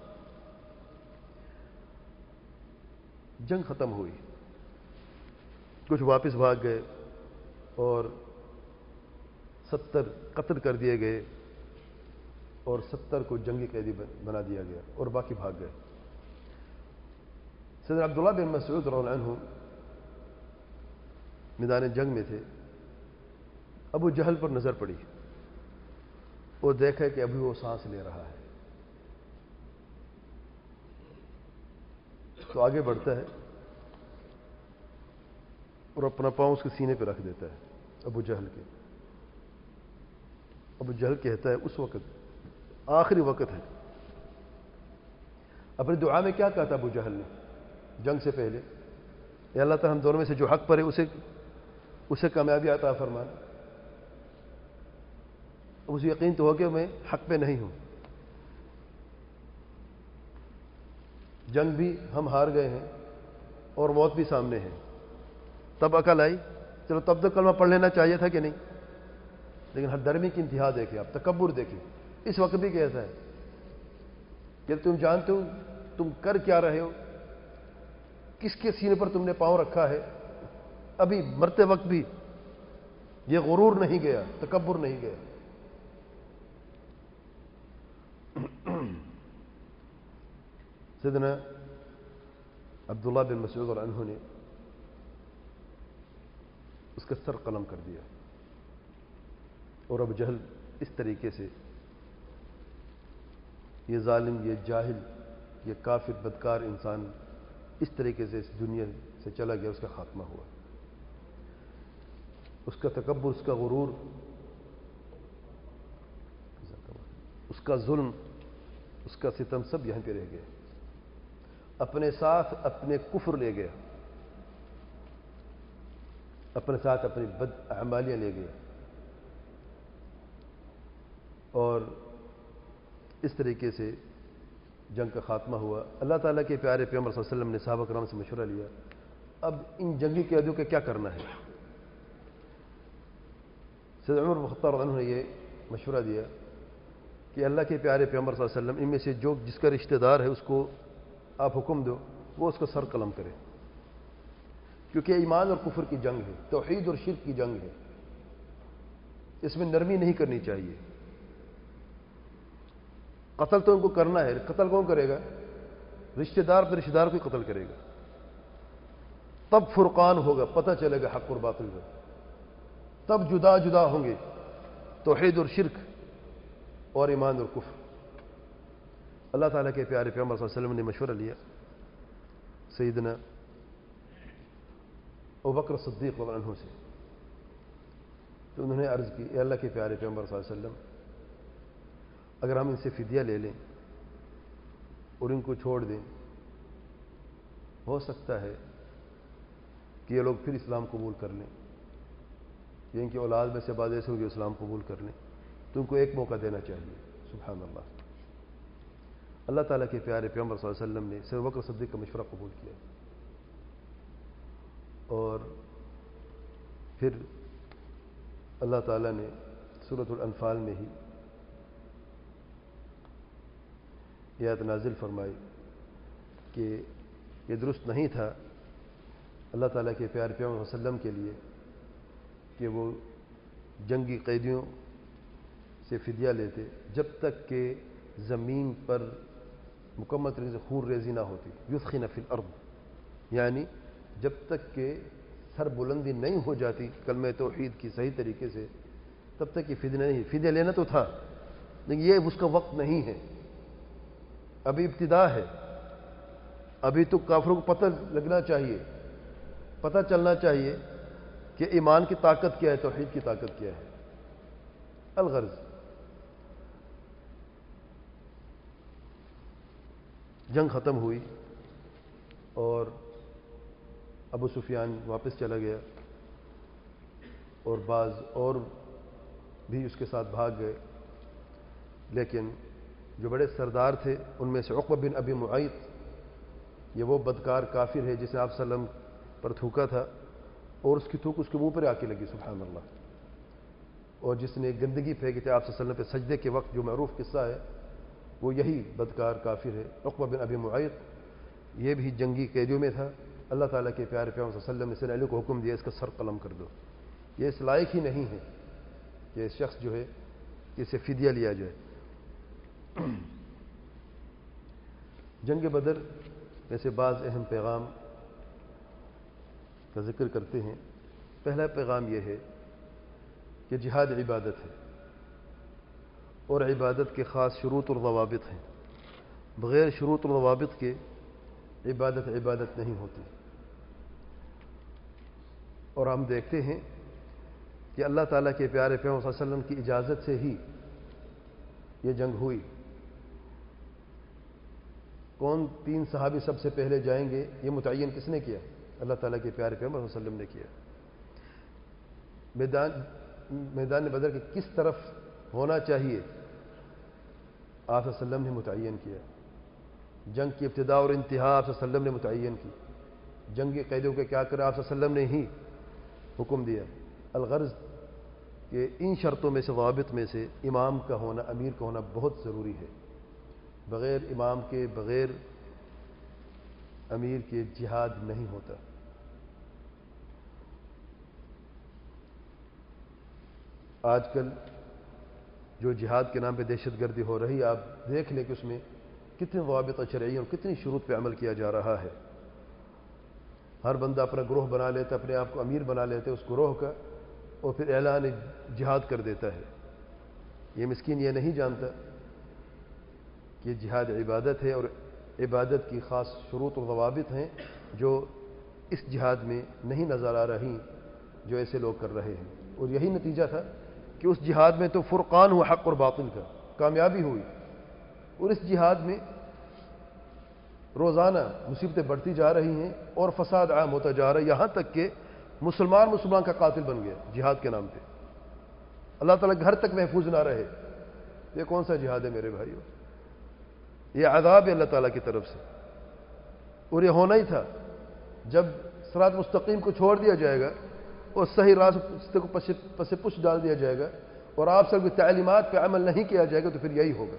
جنگ ختم ہوئی. کچھ واپس بھاگ گئے اور 70 قتل کر دیے گئے اور 70 کو جنگی قیدی بنا دیا گیا اور باقی بھاگ گئے. سیدنا عبداللہ بن مسعود رضی اللہ عنہ میدان جنگ میں تھے. ابو جہل پر نظر پڑی اور دیکھا کہ ابھی وہ سانس لے رہا ہے. تو آگے بڑھتا ہے اور اپنا پاؤں اس کے سینے پہ رکھ دیتا ہے ابو جہل کے. ابو جہل کہتا ہے اس وقت آخری وقت ہے. اپنی دعا میں کیا کہا تھا ابو جہل نے جنگ سے پہلے؟ اے اللہ تعالیٰ ہم دونوں میں سے جو حق پر ہے اسے کامیابی عطا فرما. اسے یقین تو ہو کہ میں حق پہ نہیں ہوں. جنگ بھی ہم ہار گئے ہیں اور موت بھی سامنے ہے. تب عقل آئی چلو تب تو کلمہ پڑھ لینا چاہیے تھا کہ نہیں. لیکن ہر درمی کی انتہا دیکھیں آپ، تکبر دیکھیں. اس وقت بھی کیسا ہے کہ تم جانتے ہو تم کر کیا رہے ہو، کس کے سینے پر تم نے پاؤں رکھا ہے. ابھی مرتے وقت بھی یہ غرور نہیں گیا، تکبر نہیں گیا. سیدنا عبداللہ بن مسعود رضی اللہ عنہ نے اس کا سر قلم کر دیا اور ابو جہل اس طریقے سے، یہ ظالم، یہ جاہل، یہ کافر بدکار انسان اس طریقے سے اس دنیا سے چلا گیا. اس کا خاتمہ ہوا. اس کا تکبر، اس کا غرور، اس کا ظلم، اس کا ستم سب یہیں پہ رہ گئے. اپنے ساتھ اپنے کفر لے گیا، اپنے ساتھ اپنی بد اعمالیاں لے گیا. اور اس طریقے سے جنگ کا خاتمہ ہوا. اللہ تعالیٰ کے پیارے پیغمبر صلی اللہ علیہ وسلم نے صحابہ کرام سے مشورہ لیا اب ان جنگی قیدیوں کا کیا کرنا ہے. سید عمر بن خطاب رضی اللہ عنہ نے یہ مشورہ دیا کہ اللہ کے پیارے پیغمبر صلی اللہ علیہ وسلم ان میں سے جو جس کا رشتہ دار ہے اس کو آپ حکم دو وہ اس کا سر قلم کرے، کیونکہ ایمان اور کفر کی جنگ ہے، توحید اور شرک کی جنگ ہے، اس میں نرمی نہیں کرنی چاہیے۔ قتل تو ان کو کرنا ہے، قتل کون کرے گا؟ رشتہ دار اپنے رشتہ دار کو قتل کرے گا، تب فرقان ہوگا، پتہ چلے گا حق اور باطل کا، تب جدا جدا ہوں گے توحید اور شرک اور ایمان اور کفر۔ اللہ تعالیٰ کے پیارے پیغمبر صلی اللہ علیہ وسلم نے مشورہ لیا سیدنا ابوبکر صدیق رضی اللہ عنہ سے، تو انہوں نے عرض کی اے اللہ کے پیارے پیغمبر صلی اللہ علیہ وسلم، اگر ہم ان سے فدیہ لے لیں اور ان کو چھوڑ دیں، ہو سکتا ہے کہ یہ لوگ پھر اسلام قبول کر لیں، یا ان کی اولاد میں سے بعض ایسے ہوں جو اسلام قبول کر لیں، تو ان کو ایک موقع دینا چاہیے۔ سبحان اللہ۔ اللہ تعالیٰ کے پیارے پیغمبر صلی اللہ علیہ وسلم نے سید ابوبکر صدیق کا مشورہ قبول کیا، اور پھر اللہ تعالیٰ نے سورۃ الانفال میں ہی یہ آیت نازل فرمائی کہ یہ درست نہیں تھا اللہ تعالیٰ کے پیارے پیغمبر صلی اللہ علیہ وسلم کے لیے کہ وہ جنگی قیدیوں سے فدیہ لیتے جب تک کہ زمین پر مکمل طریقے سے خون ریزی نہ ہوتی، یثخن فی الارض، یعنی جب تک کہ سر بلندی نہیں ہو جاتی کلمہ توحید کی صحیح طریقے سے، تب تک یہ فدیہ نہیں۔ فدیہ لینا تو تھا لیکن یہ اس کا وقت نہیں ہے، ابھی ابتدا ہے، ابھی تو کافروں کو پتہ لگنا چاہیے، پتہ چلنا چاہیے کہ ایمان کی طاقت کیا ہے، توحید کی طاقت کیا ہے۔ الغرض جنگ ختم ہوئی اور ابو سفیان واپس چلا گیا اور بعض اور بھی اس کے ساتھ بھاگ گئے، لیکن جو بڑے سردار تھے ان میں سے عقبہ بن ابی معیط، یہ وہ بدکار کافر ہے جسے آپ صلی اللہ علیہ وسلم پر تھوکا تھا اور اس کی تھوک اس کے منہ پر آ کے لگی، سبحان اللہ، اور جس نے گندگی پھینکی تھی آپ صلی اللہ علیہ وسلم پہ سجدے کے وقت، جو معروف قصہ ہے، وہ یہی بدکار کافر ہے عقبہ بن ابی معیط۔ یہ بھی جنگی قیدیوں میں تھا۔ اللہ تعالیٰ کے پیارے پیغمبر صلی اللہ علیہ وسلم نے سیدنا علی کو حکم دیا اس کا سر قلم کر دو، یہ اس لائق ہی نہیں ہے کہ اس شخص جو ہے اسے فدیہ لیا جائے۔ جنگ بدر میں سے بعض اہم پیغام کا ذکر کرتے ہیں۔ پہلا پیغام یہ ہے کہ جہاد عبادت ہے اور عبادت کے خاص شروط اور ضوابط ہیں، بغیر شروط اور ضوابط کے عبادت نہیں ہوتی۔ اور ہم دیکھتے ہیں کہ اللہ تعالیٰ کے پیارے پیغمبر صلی اللہ علیہ وسلم کی اجازت سے ہی یہ جنگ ہوئی۔ کون تین صحابی سب سے پہلے جائیں گے یہ متعین کس نے کیا؟ اللہ تعالیٰ کے پیارے پیغمبر صلی اللہ علیہ وسلم نے کیا۔ میدان بدر کے کس طرف ہونا چاہیے آپ صلی اللہ علیہ وسلم نے متعین کیا۔ جنگ کی ابتدا اور انتہا آپ صلی اللہ علیہ وسلم نے متعین کی۔ جنگی قیدیوں کے کیا کرے آپ صلی اللہ علیہ وسلم نے ہی حکم دیا۔ الغرض کہ ان شرطوں میں سے ضوابط میں سے امام کا ہونا، امیر کا ہونا بہت ضروری ہے۔ بغیر امام کے، بغیر امیر کے جہاد نہیں ہوتا۔ آج کل جو جہاد کے نام پہ دہشت گردی ہو رہی ہے، آپ دیکھ لیں کہ اس میں کتنے ضوابط شرعی اور کتنی شروط پہ عمل کیا جا رہا ہے۔ ہر بندہ اپنا گروہ بنا لیتا، اپنے آپ کو امیر بنا لیتا ہے اس گروہ کا، اور پھر اعلان جہاد کر دیتا ہے۔ یہ مسکین یہ نہیں جانتا کہ جہاد عبادت ہے اور عبادت کی خاص شروط اور ضوابط ہیں جو اس جہاد میں نہیں نظر آ رہی جو ایسے لوگ کر رہے ہیں۔ اور یہی نتیجہ تھا کہ اس جہاد میں تو فرقان ہوا حق اور باطل کا، کامیابی ہوئی، اور اس جہاد میں روزانہ مصیبتیں بڑھتی جا رہی ہیں اور فساد عام ہوتا جا رہا ہے، یہاں تک کہ مسلمان کا قاتل بن گیا جہاد کے نام پہ۔ اللہ تعالیٰ گھر تک محفوظ نہ رہے، یہ کون سا جہاد ہے میرے بھائیو؟ یہ عذاب ہے اللہ تعالیٰ کی طرف سے، اور یہ ہونا ہی تھا۔ جب صراط مستقیم کو چھوڑ دیا جائے گا اور صحیح راستے کو پس پش ڈال دیا جائے گا اور آپ سب کی تعلیمات پہ عمل نہیں کیا جائے گا تو پھر یہی ہوگا۔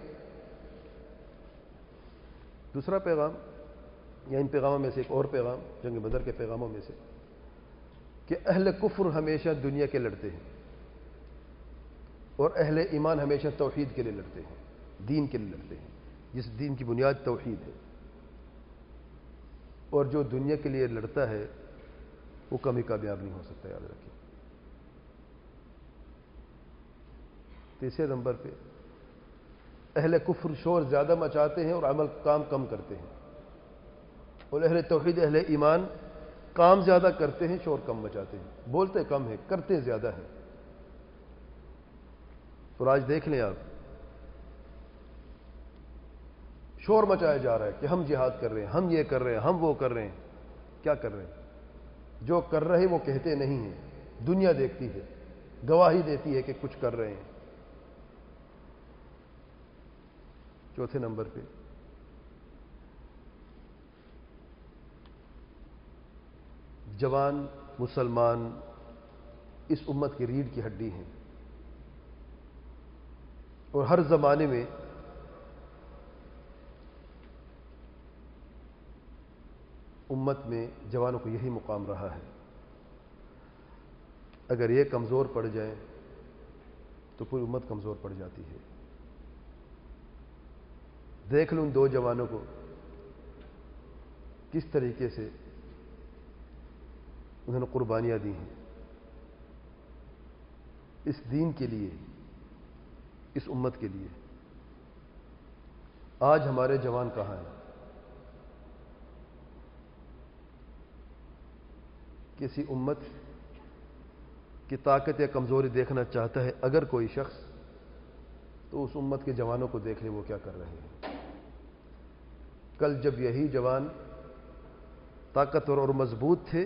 دوسرا پیغام یا ان پیغاموں میں سے ایک اور پیغام جنگ بدر کے پیغاموں میں سے کہ اہل کفر ہمیشہ دنیا کے لڑتے ہیں اور اہل ایمان ہمیشہ توحید کے لیے لڑتے ہیں، دین کے لیے لڑتے ہیں، جس دین کی بنیاد توحید ہے۔ اور جو دنیا کے لیے لڑتا ہے وہ کبھی کامیاب نہیں ہو سکتا، یاد رکھیے۔ تیسرے نمبر پہ اہل کفر شور زیادہ مچاتے ہیں اور عمل کام کم کرتے ہیں، اور اہل توحید اہل ایمان کام زیادہ کرتے ہیں، شور کم مچاتے ہیں، بولتے کم ہیں کرتے زیادہ ہیں۔ اور آج دیکھ لیں آپ، شور مچایا جا رہا ہے کہ ہم جہاد کر رہے ہیں، ہم یہ کر رہے ہیں، ہم وہ کر رہے ہیں۔ کیا کر رہے ہیں؟ جو کر رہے ہیں وہ کہتے نہیں ہیں، دنیا دیکھتی ہے، گواہی دیتی ہے کہ کچھ کر رہے ہیں۔ چوتھے نمبر پہ جوان مسلمان اس امت کی ریڑھ کی ہڈی ہیں، اور ہر زمانے میں امت میں جوانوں کو یہی مقام رہا ہے۔ اگر یہ کمزور پڑ جائیں تو پوری امت کمزور پڑ جاتی ہے۔ دیکھ لوں ان دو جوانوں کو کس طریقے سے انہوں نے قربانیاں دی ہیں اس دین کے لیے، اس امت کے لیے۔ آج ہمارے جوان کہاں ہیں؟ کسی امت کی طاقت یا کمزوری دیکھنا چاہتا ہے اگر کوئی شخص، تو اس امت کے جوانوں کو دیکھ لے وہ کیا کر رہے ہیں۔ کل جب یہی جوان طاقتور اور مضبوط تھے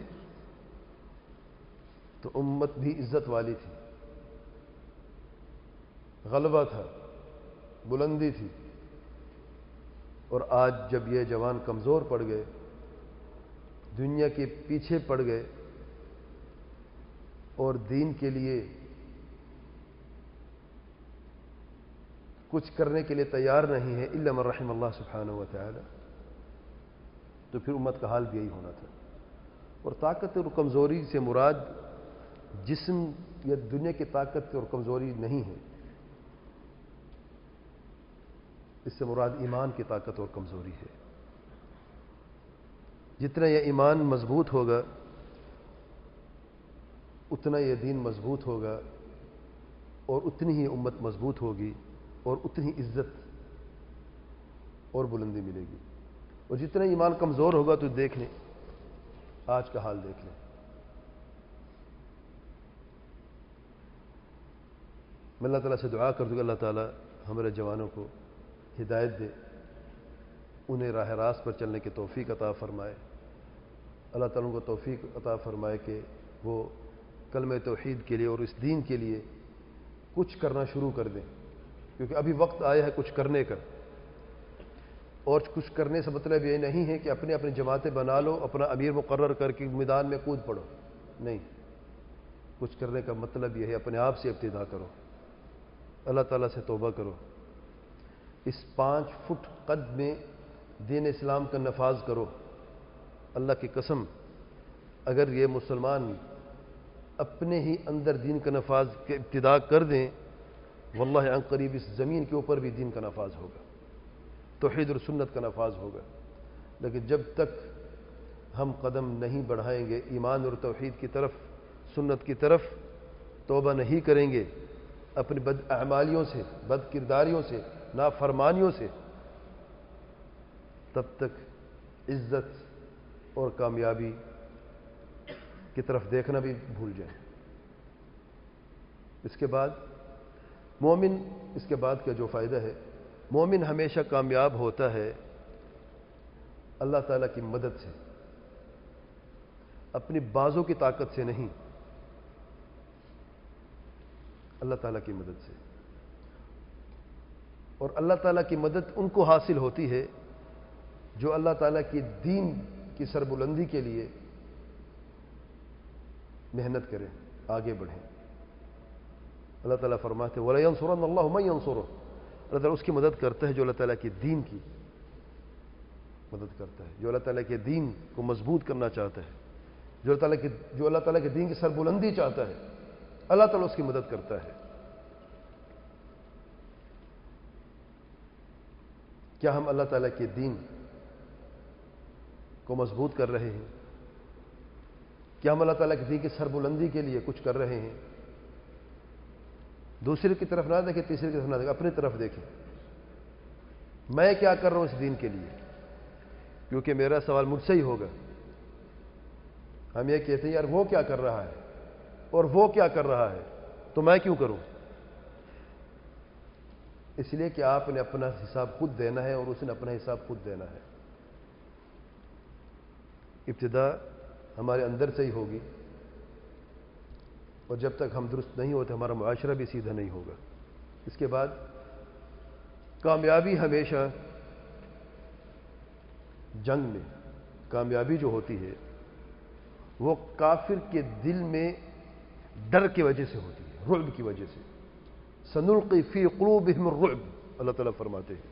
تو امت بھی عزت والی تھی، غلبہ تھا، بلندی تھی۔ اور آج جب یہ جوان کمزور پڑ گئے، دنیا کے پیچھے پڑ گئے اور دین کے لیے کچھ کرنے کے لیے تیار نہیں ہے الا من رحم اللہ سبحانہ و تعالی، تو پھر امت کا حال بھی یہی ہونا تھا۔ اور طاقت اور کمزوری سے مراد جسم یا دنیا کی طاقت اور کمزوری نہیں ہے، اس سے مراد ایمان کی طاقت اور کمزوری ہے۔ جتنا یہ ایمان مضبوط ہوگا اتنا یہ دین مضبوط ہوگا، اور اتنی ہی امت مضبوط ہوگی، اور اتنی عزت اور بلندی ملے گی۔ اور جتنا ایمان کمزور ہوگا تو دیکھ لیں، آج کا حال دیکھ لیں۔ میں اللہ تعالیٰ سے دعا کر دوں کہ اللہ تعالیٰ ہمارے جوانوں کو ہدایت دے، انہیں راہ راست پر چلنے کی توفیق عطا فرمائے۔ اللہ تعالیٰ کو توفیق عطا فرمائے کہ وہ کلمہ توحید کے لیے اور اس دین کے لیے کچھ کرنا شروع کر دیں، کیونکہ ابھی وقت آیا ہے کچھ کرنے کا۔ اور کچھ کرنے سے مطلب یہ نہیں ہے کہ اپنی اپنی جماعتیں بنا لو، اپنا امیر مقرر کر کے میدان میں کود پڑو، نہیں۔ کچھ کرنے کا مطلب یہ ہے اپنے آپ سے ابتدا کرو، اللہ تعالیٰ سے توبہ کرو، اس 5 فٹ قد میں دین اسلام کا نفاذ کرو۔ اللہ کی قسم، اگر یہ مسلمان اپنے ہی اندر دین کا نفاذ کے ابتدا کر دیں، واللہ عن قریب اس زمین کے اوپر بھی دین کا نفاذ ہوگا، توحید اور سنت کا نفاذ ہوگا۔ لیکن جب تک ہم قدم نہیں بڑھائیں گے ایمان اور توحید کی طرف، سنت کی طرف، توبہ نہیں کریں گے اپنی بد اعمالیوں سے، بد کرداریوں سے، نافرمانیوں سے، تب تک عزت اور کامیابی کی طرف دیکھنا بھی بھول جائیں۔ اس کے بعد مومن، اس کے بعد کا جو فائدہ ہے، مومن ہمیشہ کامیاب ہوتا ہے اللہ تعالیٰ کی مدد سے، اپنی بازوں کی طاقت سے نہیں، اللہ تعالیٰ کی مدد سے۔ اور اللہ تعالیٰ کی مدد ان کو حاصل ہوتی ہے جو اللہ تعالیٰ کی دین کی سربلندی کے لیے محنت کریں، آگے بڑھیں۔ اللہ تعالیٰ فرماتے ہیں وَلَيَنْصُرَنَّ اللَّهُ مَن يَنْصُرُهُ، اللہ تعالیٰ اس کی مدد کرتا ہے جو اللہ تعالیٰ کے دین کی مدد کرتا ہے، جو اللہ تعالیٰ کے دین کو مضبوط کرنا چاہتا ہے، جو اللہ تعالیٰ کے دین کی سربلندی چاہتا ہے، اللہ تعالیٰ اس کی مدد کرتا ہے۔ کیا ہم اللہ تعالیٰ کے دین کو مضبوط کر رہے ہیں؟ کیا ہم اللہ تعالیٰ کے دین کی سربلندی کے لیے کچھ کر رہے ہیں؟ دوسرے کی طرف نہ دیکھیں، تیسرے کی طرف نہ دیکھیں، اپنی طرف دیکھیں، میں کیا کر رہا ہوں اس دین کے لیے، کیونکہ میرا سوال مجھ سے ہی ہوگا۔ ہم یہ کہتے ہیں یار وہ کیا کر رہا ہے اور وہ کیا کر رہا ہے تو میں کیوں کروں؟ اس لیے کہ آپ نے اپنا حساب خود دینا ہے اور اس نے اپنا حساب خود دینا ہے۔ ابتدا ہمارے اندر سے ہی ہوگی، اور جب تک ہم درست نہیں ہوتے ہمارا معاشرہ بھی سیدھا نہیں ہوگا۔ اس کے بعد کامیابی ہمیشہ جنگ میں کامیابی جو ہوتی ہے وہ کافر کے دل میں ڈر کی وجہ سے ہوتی ہے، رعب کی وجہ سے۔ سنلقی فی قلوبہم الرعب، اللہ تعالیٰ فرماتے ہیں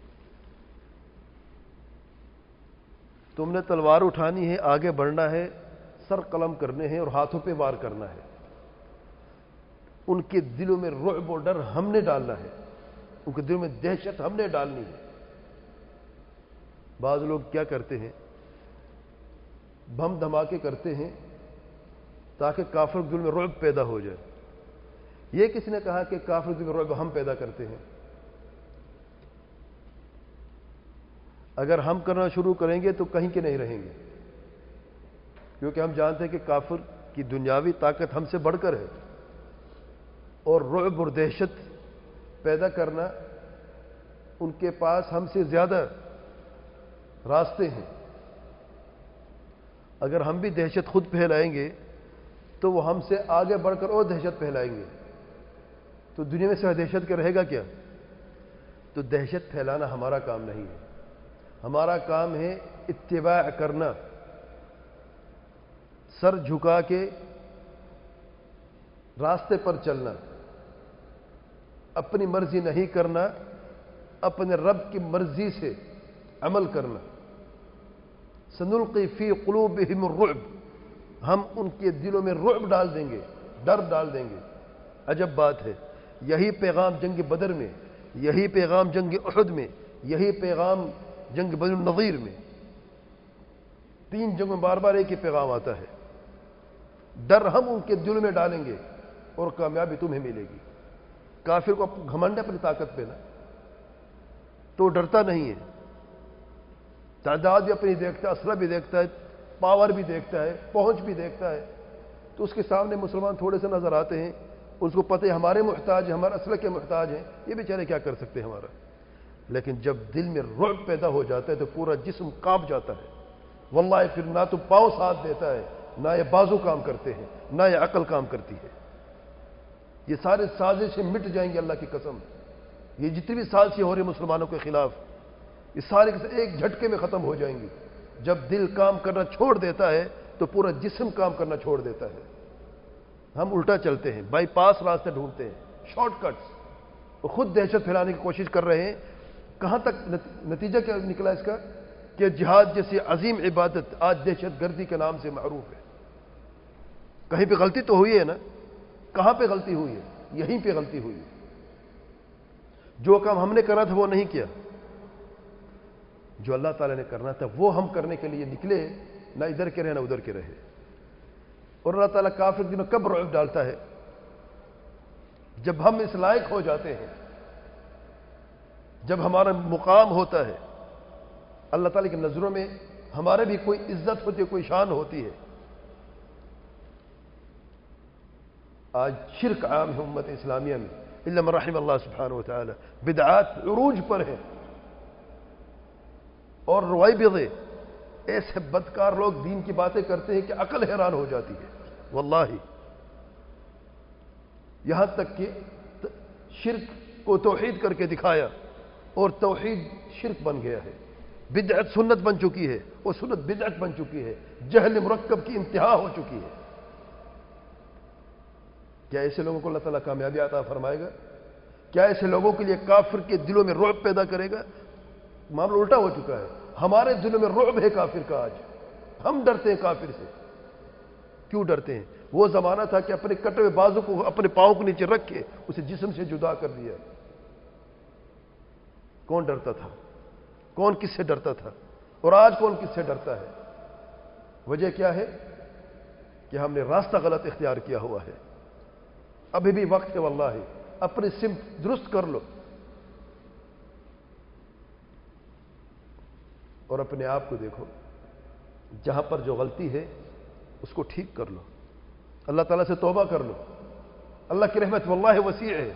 تم نے تلوار اٹھانی ہے، آگے بڑھنا ہے، سر قلم کرنے ہیں اور ہاتھوں پہ وار کرنا ہے۔ ان کے دلوں میں رعب اور ڈر ہم نے ڈالنا ہے، ان کے دلوں میں دہشت ہم نے ڈالنی ہے۔ بعض لوگ کیا کرتے ہیں، بم دھماکے کرتے ہیں تاکہ کافر کے دل میں رعب پیدا ہو جائے۔ یہ کس نے کہا کہ کافر کے دل میں رعب ہم پیدا کرتے ہیں؟ اگر ہم کرنا شروع کریں گے تو کہیں کے نہیں رہیں گے، کیونکہ ہم جانتے ہیں کہ کافر کی دنیاوی طاقت ہم سے بڑھ کر ہے، اور رعب اور دہشت پیدا کرنا ان کے پاس ہم سے زیادہ راستے ہیں۔ اگر ہم بھی دہشت خود پھیلائیں گے تو وہ ہم سے آگے بڑھ کر اور دہشت پھیلائیں گے، تو دنیا میں سے دہشت کا رہے گا کیا؟ تو دہشت پھیلانا ہمارا کام نہیں ہے، ہمارا کام ہے اتباع کرنا، سر جھکا کے راستے پر چلنا، اپنی مرضی نہیں کرنا، اپنے رب کی مرضی سے عمل کرنا۔ سنلقی فی قلوبہم الرعب، ہم ان کے دلوں میں رعب ڈال دیں گے، ڈر ڈال دیں گے۔ عجب بات ہے، یہی پیغام جنگ بدر میں، یہی پیغام جنگ احد میں، یہی پیغام جنگ بنی النضیر میں، 3 جنگوں میں بار بار ایک ہی پیغام آتا ہے، ڈر ہم ان کے دل میں ڈالیں گے اور کامیابی تمہیں ملے گی۔ کافر کو گھمنڈ ہے اپنی طاقت پہ نا، تو ڈرتا نہیں ہے، تعداد بھی اپنی دیکھتا ہے، اسلحہ بھی دیکھتا ہے، پاور بھی دیکھتا ہے، پہنچ بھی دیکھتا ہے، تو اس کے سامنے مسلمان تھوڑے سے نظر آتے ہیں، اس کو پتہ ہے ہمارے محتاج ہیں، ہمارے اسلحے کے محتاج ہیں، یہ بیچارے کیا کر سکتے ہیں ہمارا۔ لیکن جب دل میں رعب پیدا ہو جاتا ہے تو پورا جسم کانپ جاتا ہے، واللہ پھر نہ تو پاؤں ساتھ دیتا ہے، نہ یہ بازو کام کرتے ہیں، نہ یہ عقل کام کرتی ہے۔ یہ سارے سازشیں مٹ جائیں گی، اللہ کی قسم۔ یہ جتنی بھی سازشیں ہو رہی ہیں مسلمانوں کے خلاف، یہ سارے ایک جھٹکے میں ختم ہو جائیں گی۔ جب دل کام کرنا چھوڑ دیتا ہے تو پورا جسم کام کرنا چھوڑ دیتا ہے۔ ہم الٹا چلتے ہیں، بائی پاس راستے ڈھونڈتے ہیں، شارٹ کٹس، خود دہشت پھیلانے کی کوشش کر رہے ہیں۔ کہاں تک نتیجہ کیا نکلا اس کا کہ جہاد جیسی عظیم عبادت آج دہشت گردی کے نام سے معروف ہے۔ کہیں پہ غلطی تو ہوئی ہے نا؟ کہاں پہ غلطی ہوئی ہے؟ یہیں پہ غلطی ہوئی ہے۔ جو کام ہم نے کرنا تھا وہ نہیں کیا، جو اللہ تعالیٰ نے کرنا تھا وہ ہم کرنے کے لیے نکلے، نہ ادھر کے رہے نہ ادھر کے رہے۔ اور اللہ تعالیٰ کافر دل میں کب رعب ڈالتا ہے؟ جب ہم اس لائق ہو جاتے ہیں، جب ہمارا مقام ہوتا ہے، اللہ تعالیٰ کی نظروں میں ہمارے بھی کوئی عزت ہوتی ہے، کوئی شان ہوتی ہے۔ آج شرک عام ہے امت اسلامیہ میں، الا من رحم اللہ سبحانہ وتعالی، بدعات عروج پر ہے، اور رویبضے، ایسے بدکار لوگ دین کی باتیں کرتے ہیں کہ عقل حیران ہو جاتی ہے واللہ۔ یہاں تک کہ شرک کو توحید کر کے دکھایا، اور توحید شرک بن گیا ہے، بدعت سنت بن چکی ہے، اور سنت بدعت بن چکی ہے، جہل مرکب کی انتہا ہو چکی ہے۔ کیا ایسے لوگوں کو اللہ تعالیٰ کامیابی عطا فرمائے گا؟ کیا ایسے لوگوں کے لیے کافر کے دلوں میں رعب پیدا کرے گا؟ معاملہ الٹا ہو چکا ہے. ہمارے دلوں میں رعب ہے کافر کا. آج ہم ڈرتے ہیں کافر سے. کیوں ڈرتے ہیں؟ وہ زمانہ تھا کہ اپنے کٹے ہوئے بازو کو اپنے پاؤں کے نیچے رکھ کے اسے جسم سے جدا کر دیا. کون ڈرتا تھا؟ کون کس سے ڈرتا تھا؟ اور آج کون کس سے ڈرتا ہے؟ وجہ کیا ہے؟ کہ ہم نے راستہ غلط اختیار کیا ہوا ہے. ابھی بھی وقت ہے واللہ، اپنی سمت درست کر لو اور اپنے آپ کو دیکھو. جہاں پر جو غلطی ہے اس کو ٹھیک کر لو، اللہ تعالیٰ سے توبہ کر لو. اللہ کی رحمت واللہ وسیع ہے.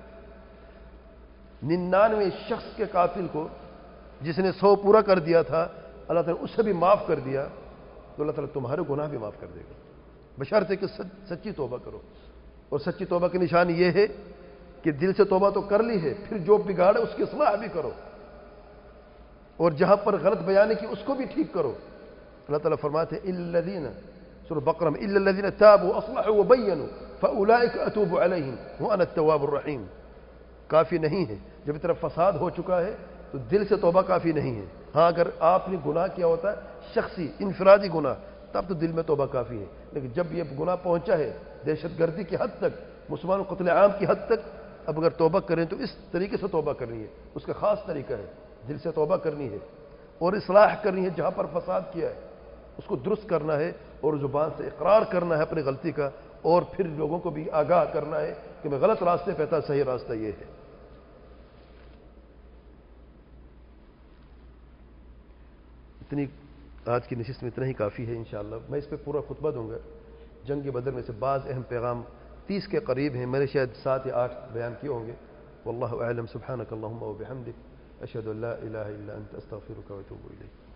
99 شخص کے قاتل کو جس نے 100 پورا کر دیا تھا، اللہ تعالیٰ اسے بھی معاف کر دیا، تو اللہ تعالیٰ تمہارے گناہ بھی معاف کر دے گا، بشرطے کہ سچی توبہ کرو. اور سچی توبہ کی نشانی یہ ہے کہ دل سے توبہ تو کر لی ہے، پھر جو بگاڑے اس کی اصلاح بھی کرو، اور جہاں پر غلط بیان کی اس کو بھی ٹھیک کرو. اللہ تعالیٰ فرماتے ہیں الذین سورہ بقرہ میں الا الذین تابوا واصلحوا وبینوا فاولئک اتوب علیہم وانا التواب الرحیم. کافی نہیں ہے جب اس طرف فساد ہو چکا ہے تو دل سے توبہ کافی نہیں ہے. ہاں اگر آپ نے گناہ کیا ہوتا ہے شخصی انفرادی گناہ تب تو دل میں توبہ کافی ہے، لیکن جب یہ گناہ پہنچا ہے دہشت گردی کی حد تک، مسلمان قتل عام کی حد تک، اب اگر توبہ کریں تو اس طریقے سے توبہ کرنی ہے. اس کا خاص طریقہ ہے، دل سے توبہ کرنی ہے اور اصلاح کرنی ہے. جہاں پر فساد کیا ہے اس کو درست کرنا ہے اور زبان سے اقرار کرنا ہے اپنی غلطی کا، اور پھر لوگوں کو بھی آگاہ کرنا ہے کہ میں غلط راستے پہ تھا، صحیح راستہ یہ ہے. اتنی آج کی نشست میں اتنا ہی کافی ہے. انشاءاللہ میں اس پہ پورا خطبہ دوں گا. جنگ بدر میں سے بعض اہم پیغام 30 کے قریب ہیں، میں نے شاید 7 یا 8 بیان کیے ہوں گے. واللہ اعلم. سبحانک اللہم و بحمدک اشہد ان لا الہ الا انت استغفرک و اتوب الیک.